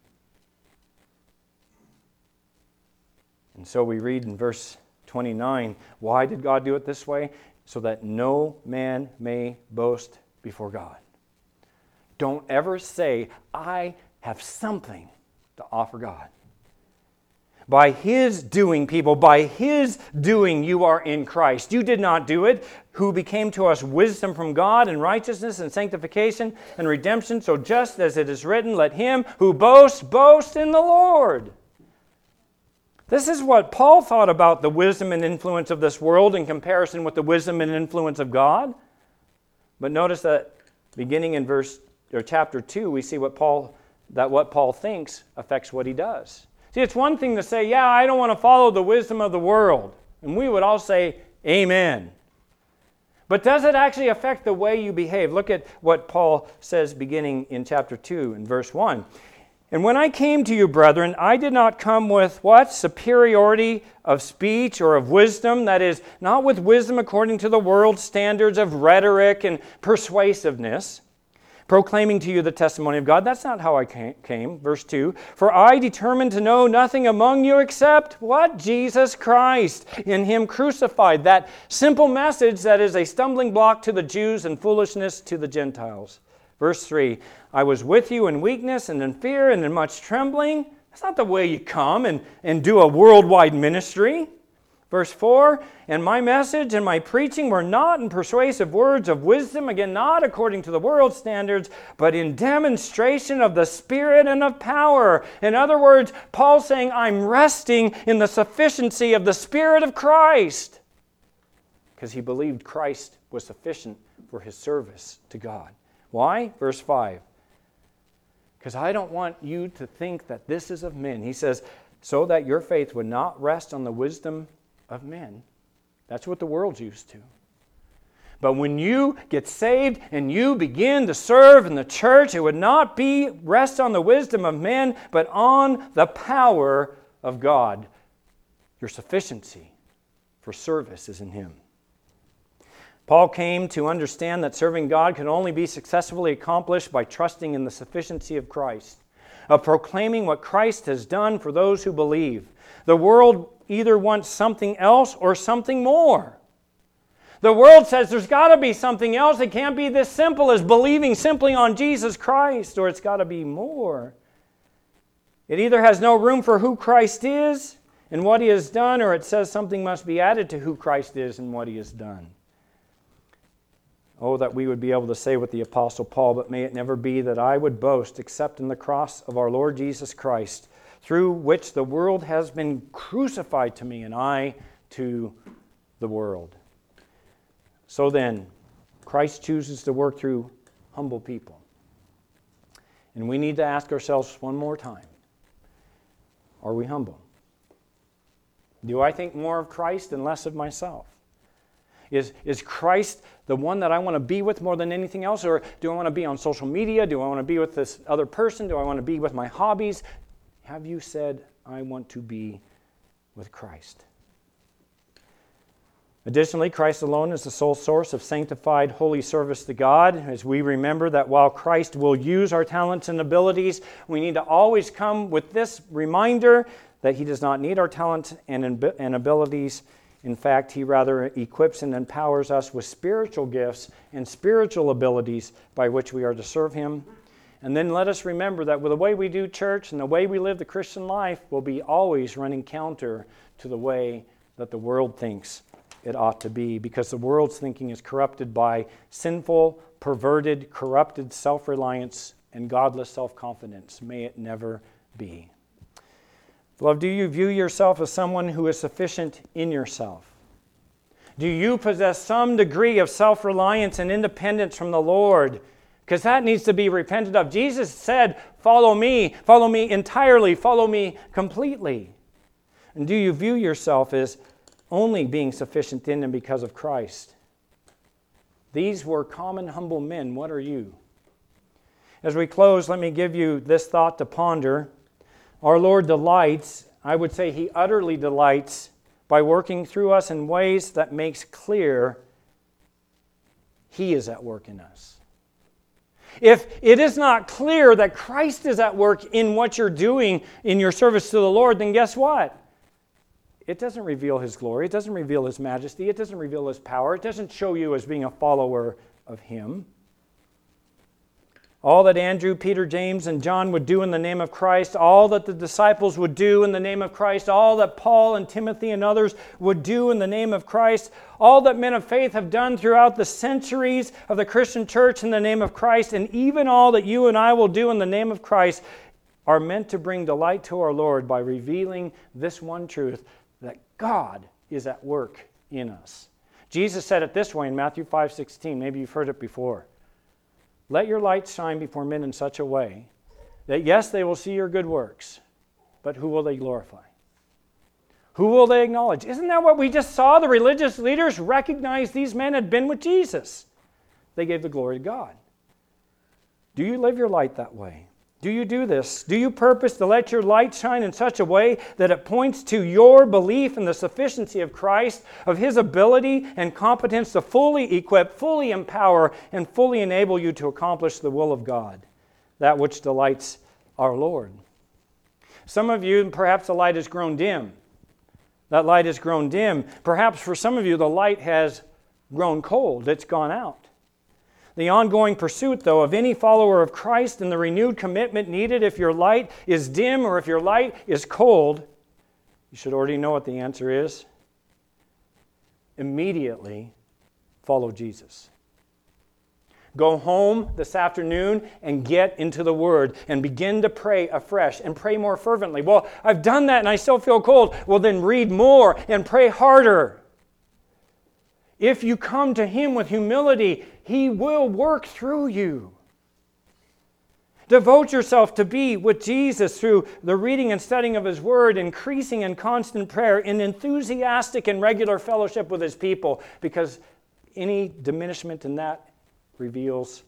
Speaker 1: And so we read in verse twenty-nine, why did God do it this way? So that no man may boast before God. Don't ever say, I have something to offer God. By His doing, people, by His doing, you are in Christ. You did not do it. who became to us wisdom from God and righteousness and sanctification and redemption. So just as it is written, let him who boasts, boast in the Lord. This is what Paul thought about the wisdom and influence of this world in comparison with the wisdom and influence of God. But notice that beginning in verse or chapter two, we see what Paul that what Paul thinks affects what he does. See, it's one thing to say, yeah, I don't want to follow the wisdom of the world. And we would all say, amen. But does it actually affect the way you behave? Look at what Paul says beginning in chapter two and verse one. And when I came to you, brethren, I did not come with what? Superiority of speech or of wisdom. That is, not with wisdom according to the world's standards of rhetoric and persuasiveness, proclaiming to you the testimony of God. That's not how I came. Verse two, for I determined to know nothing among you except what? Jesus Christ, in him crucified. That simple message that is a stumbling block to the Jews and foolishness to the Gentiles. Verse three, I was with you in weakness and in fear and in much trembling. That's not the way you come and, and do a worldwide ministry. Verse four, and my message and my preaching were not in persuasive words of wisdom, again, not according to the world's standards, but in demonstration of the Spirit and of power. In other words, Paul's saying, I'm resting in the sufficiency of the Spirit of Christ, because he believed Christ was sufficient for his service to God. Why? Verse five, because I don't want you to think that this is of men. He says, so that your faith would not rest on the wisdom of men. That's what the world's used to. But when you get saved and you begin to serve in the church, it would not be rest on the wisdom of men, but on the power of God. Your sufficiency for service is in him. Paul came to understand that serving God can only be successfully accomplished by trusting in the sufficiency of Christ, of proclaiming what Christ has done for those who believe. The world either wants something else or something more. The world says there's got to be something else. It can't be this simple as believing simply on Jesus Christ, or it's got to be more. It either has no room for who Christ is and what he has done, or it says something must be added to who Christ is and what he has done. Oh, that we would be able to say with the Apostle Paul, but may it never be that I would boast except in the cross of our Lord Jesus Christ, through which the world has been crucified to me and I to the world. So then, Christ chooses to work through humble people. And we need to ask ourselves one more time, are we humble? Do I think more of Christ and less of myself? Is, is Christ the one that I want to be with more than anything else? Or do I want to be on social media? Do I want to be with this other person? Do I want to be with my hobbies? Have you said, I want to be with Christ? Additionally, Christ alone is the sole source of sanctified holy service to God. As we remember that while Christ will use our talents and abilities, we need to always come with this reminder that he does not need our talents and abilities. In fact, he rather equips and empowers us with spiritual gifts and spiritual abilities by which we are to serve him. And then let us remember that with the way we do church and the way we live the Christian life will be always running counter to the way that the world thinks it ought to be, because the world's thinking is corrupted by sinful, perverted, corrupted self-reliance and godless self-confidence. May it never be. Beloved, do you view yourself as someone who is sufficient in yourself? Do you possess some degree of self-reliance and independence from the Lord? Because that needs to be repented of. Jesus said, follow me, follow me entirely, follow me completely. And do you view yourself as only being sufficient in and because of Christ? These were common, humble men. What are you? As we close, let me give you this thought to ponder. Our Lord delights, I would say he utterly delights, by working through us in ways that makes clear he is at work in us. If it is not clear that Christ is at work in what you're doing in your service to the Lord, then guess what? It doesn't reveal his glory. It doesn't reveal his majesty. It doesn't reveal his power. It doesn't show you as being a follower of him. All that Andrew, Peter, James, and John would do in the name of Christ, all that the disciples would do in the name of Christ, all that Paul and Timothy and others would do in the name of Christ, all that men of faith have done throughout the centuries of the Christian church in the name of Christ, and even all that you and I will do in the name of Christ, are meant to bring delight to our Lord by revealing this one truth, that God is at work in us. Jesus said it this way in Matthew five sixteen. Maybe you've heard it before. Let your light shine before men in such a way that, yes, they will see your good works, but who will they glorify? Who will they acknowledge? Isn't that what we just saw? The religious leaders recognized these men had been with Jesus. They gave the glory to God. Do you live your light that way? Do you do this? Do you purpose to let your light shine in such a way that it points to your belief in the sufficiency of Christ, of His ability and competence to fully equip, fully empower, and fully enable you to accomplish the will of God, that which delights our Lord? Some of you, perhaps the light has grown dim. That light has grown dim. Perhaps for some of you, the light has grown cold. It's gone out. The ongoing pursuit, though, of any follower of Christ and the renewed commitment needed if your light is dim or if your light is cold, you should already know what the answer is. Immediately follow Jesus. Go home this afternoon and get into the Word and begin to pray afresh and pray more fervently. Well, I've done that and I still feel cold. Well, then read more and pray harder. If you come to Him with humility, He will work through you. Devote yourself to be with Jesus through the reading and studying of His Word, increasing in constant prayer, in enthusiastic and regular fellowship with His people, because any diminishment in that reveals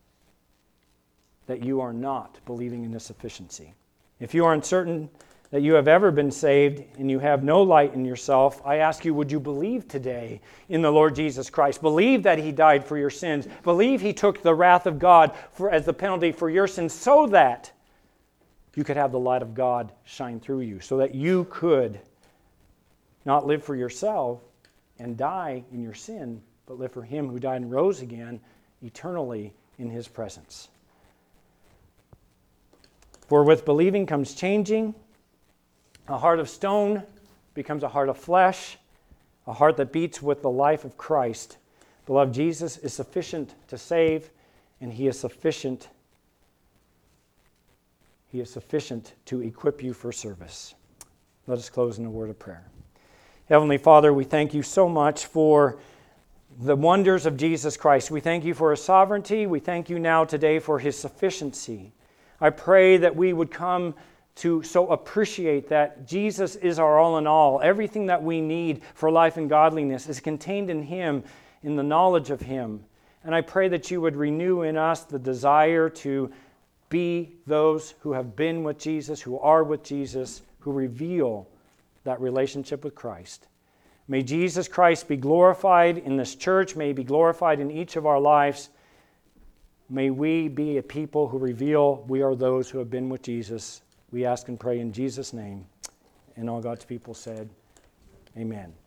Speaker 1: that you are not believing in His sufficiency. If you are uncertain that you have ever been saved and you have no light in yourself, I ask you, would you believe today in the Lord Jesus Christ? Believe that He died for your sins. Believe He took the wrath of God for, as the penalty for your sins, so that you could have the light of God shine through you, so that you could not live for yourself and die in your sin, but live for Him who died and rose again eternally in His presence. For with believing comes changing. A heart of stone becomes a heart of flesh, a heart that beats with the life of Christ. Beloved, Jesus is sufficient to save, and He is sufficient, He is sufficient to equip you for service. Let us close in a word of prayer. Heavenly Father, we thank You so much for the wonders of Jesus Christ. We thank You for His sovereignty. We thank You now today for His sufficiency. I pray that we would come to so appreciate that Jesus is our all in all. Everything that we need for life and godliness is contained in Him, in the knowledge of Him. And I pray that You would renew in us the desire to be those who have been with Jesus, who are with Jesus, who reveal that relationship with Christ. May Jesus Christ be glorified in this church. May He be glorified in each of our lives. May we be a people who reveal we are those who have been with Jesus. We ask and pray in Jesus' name. And all God's people said, amen.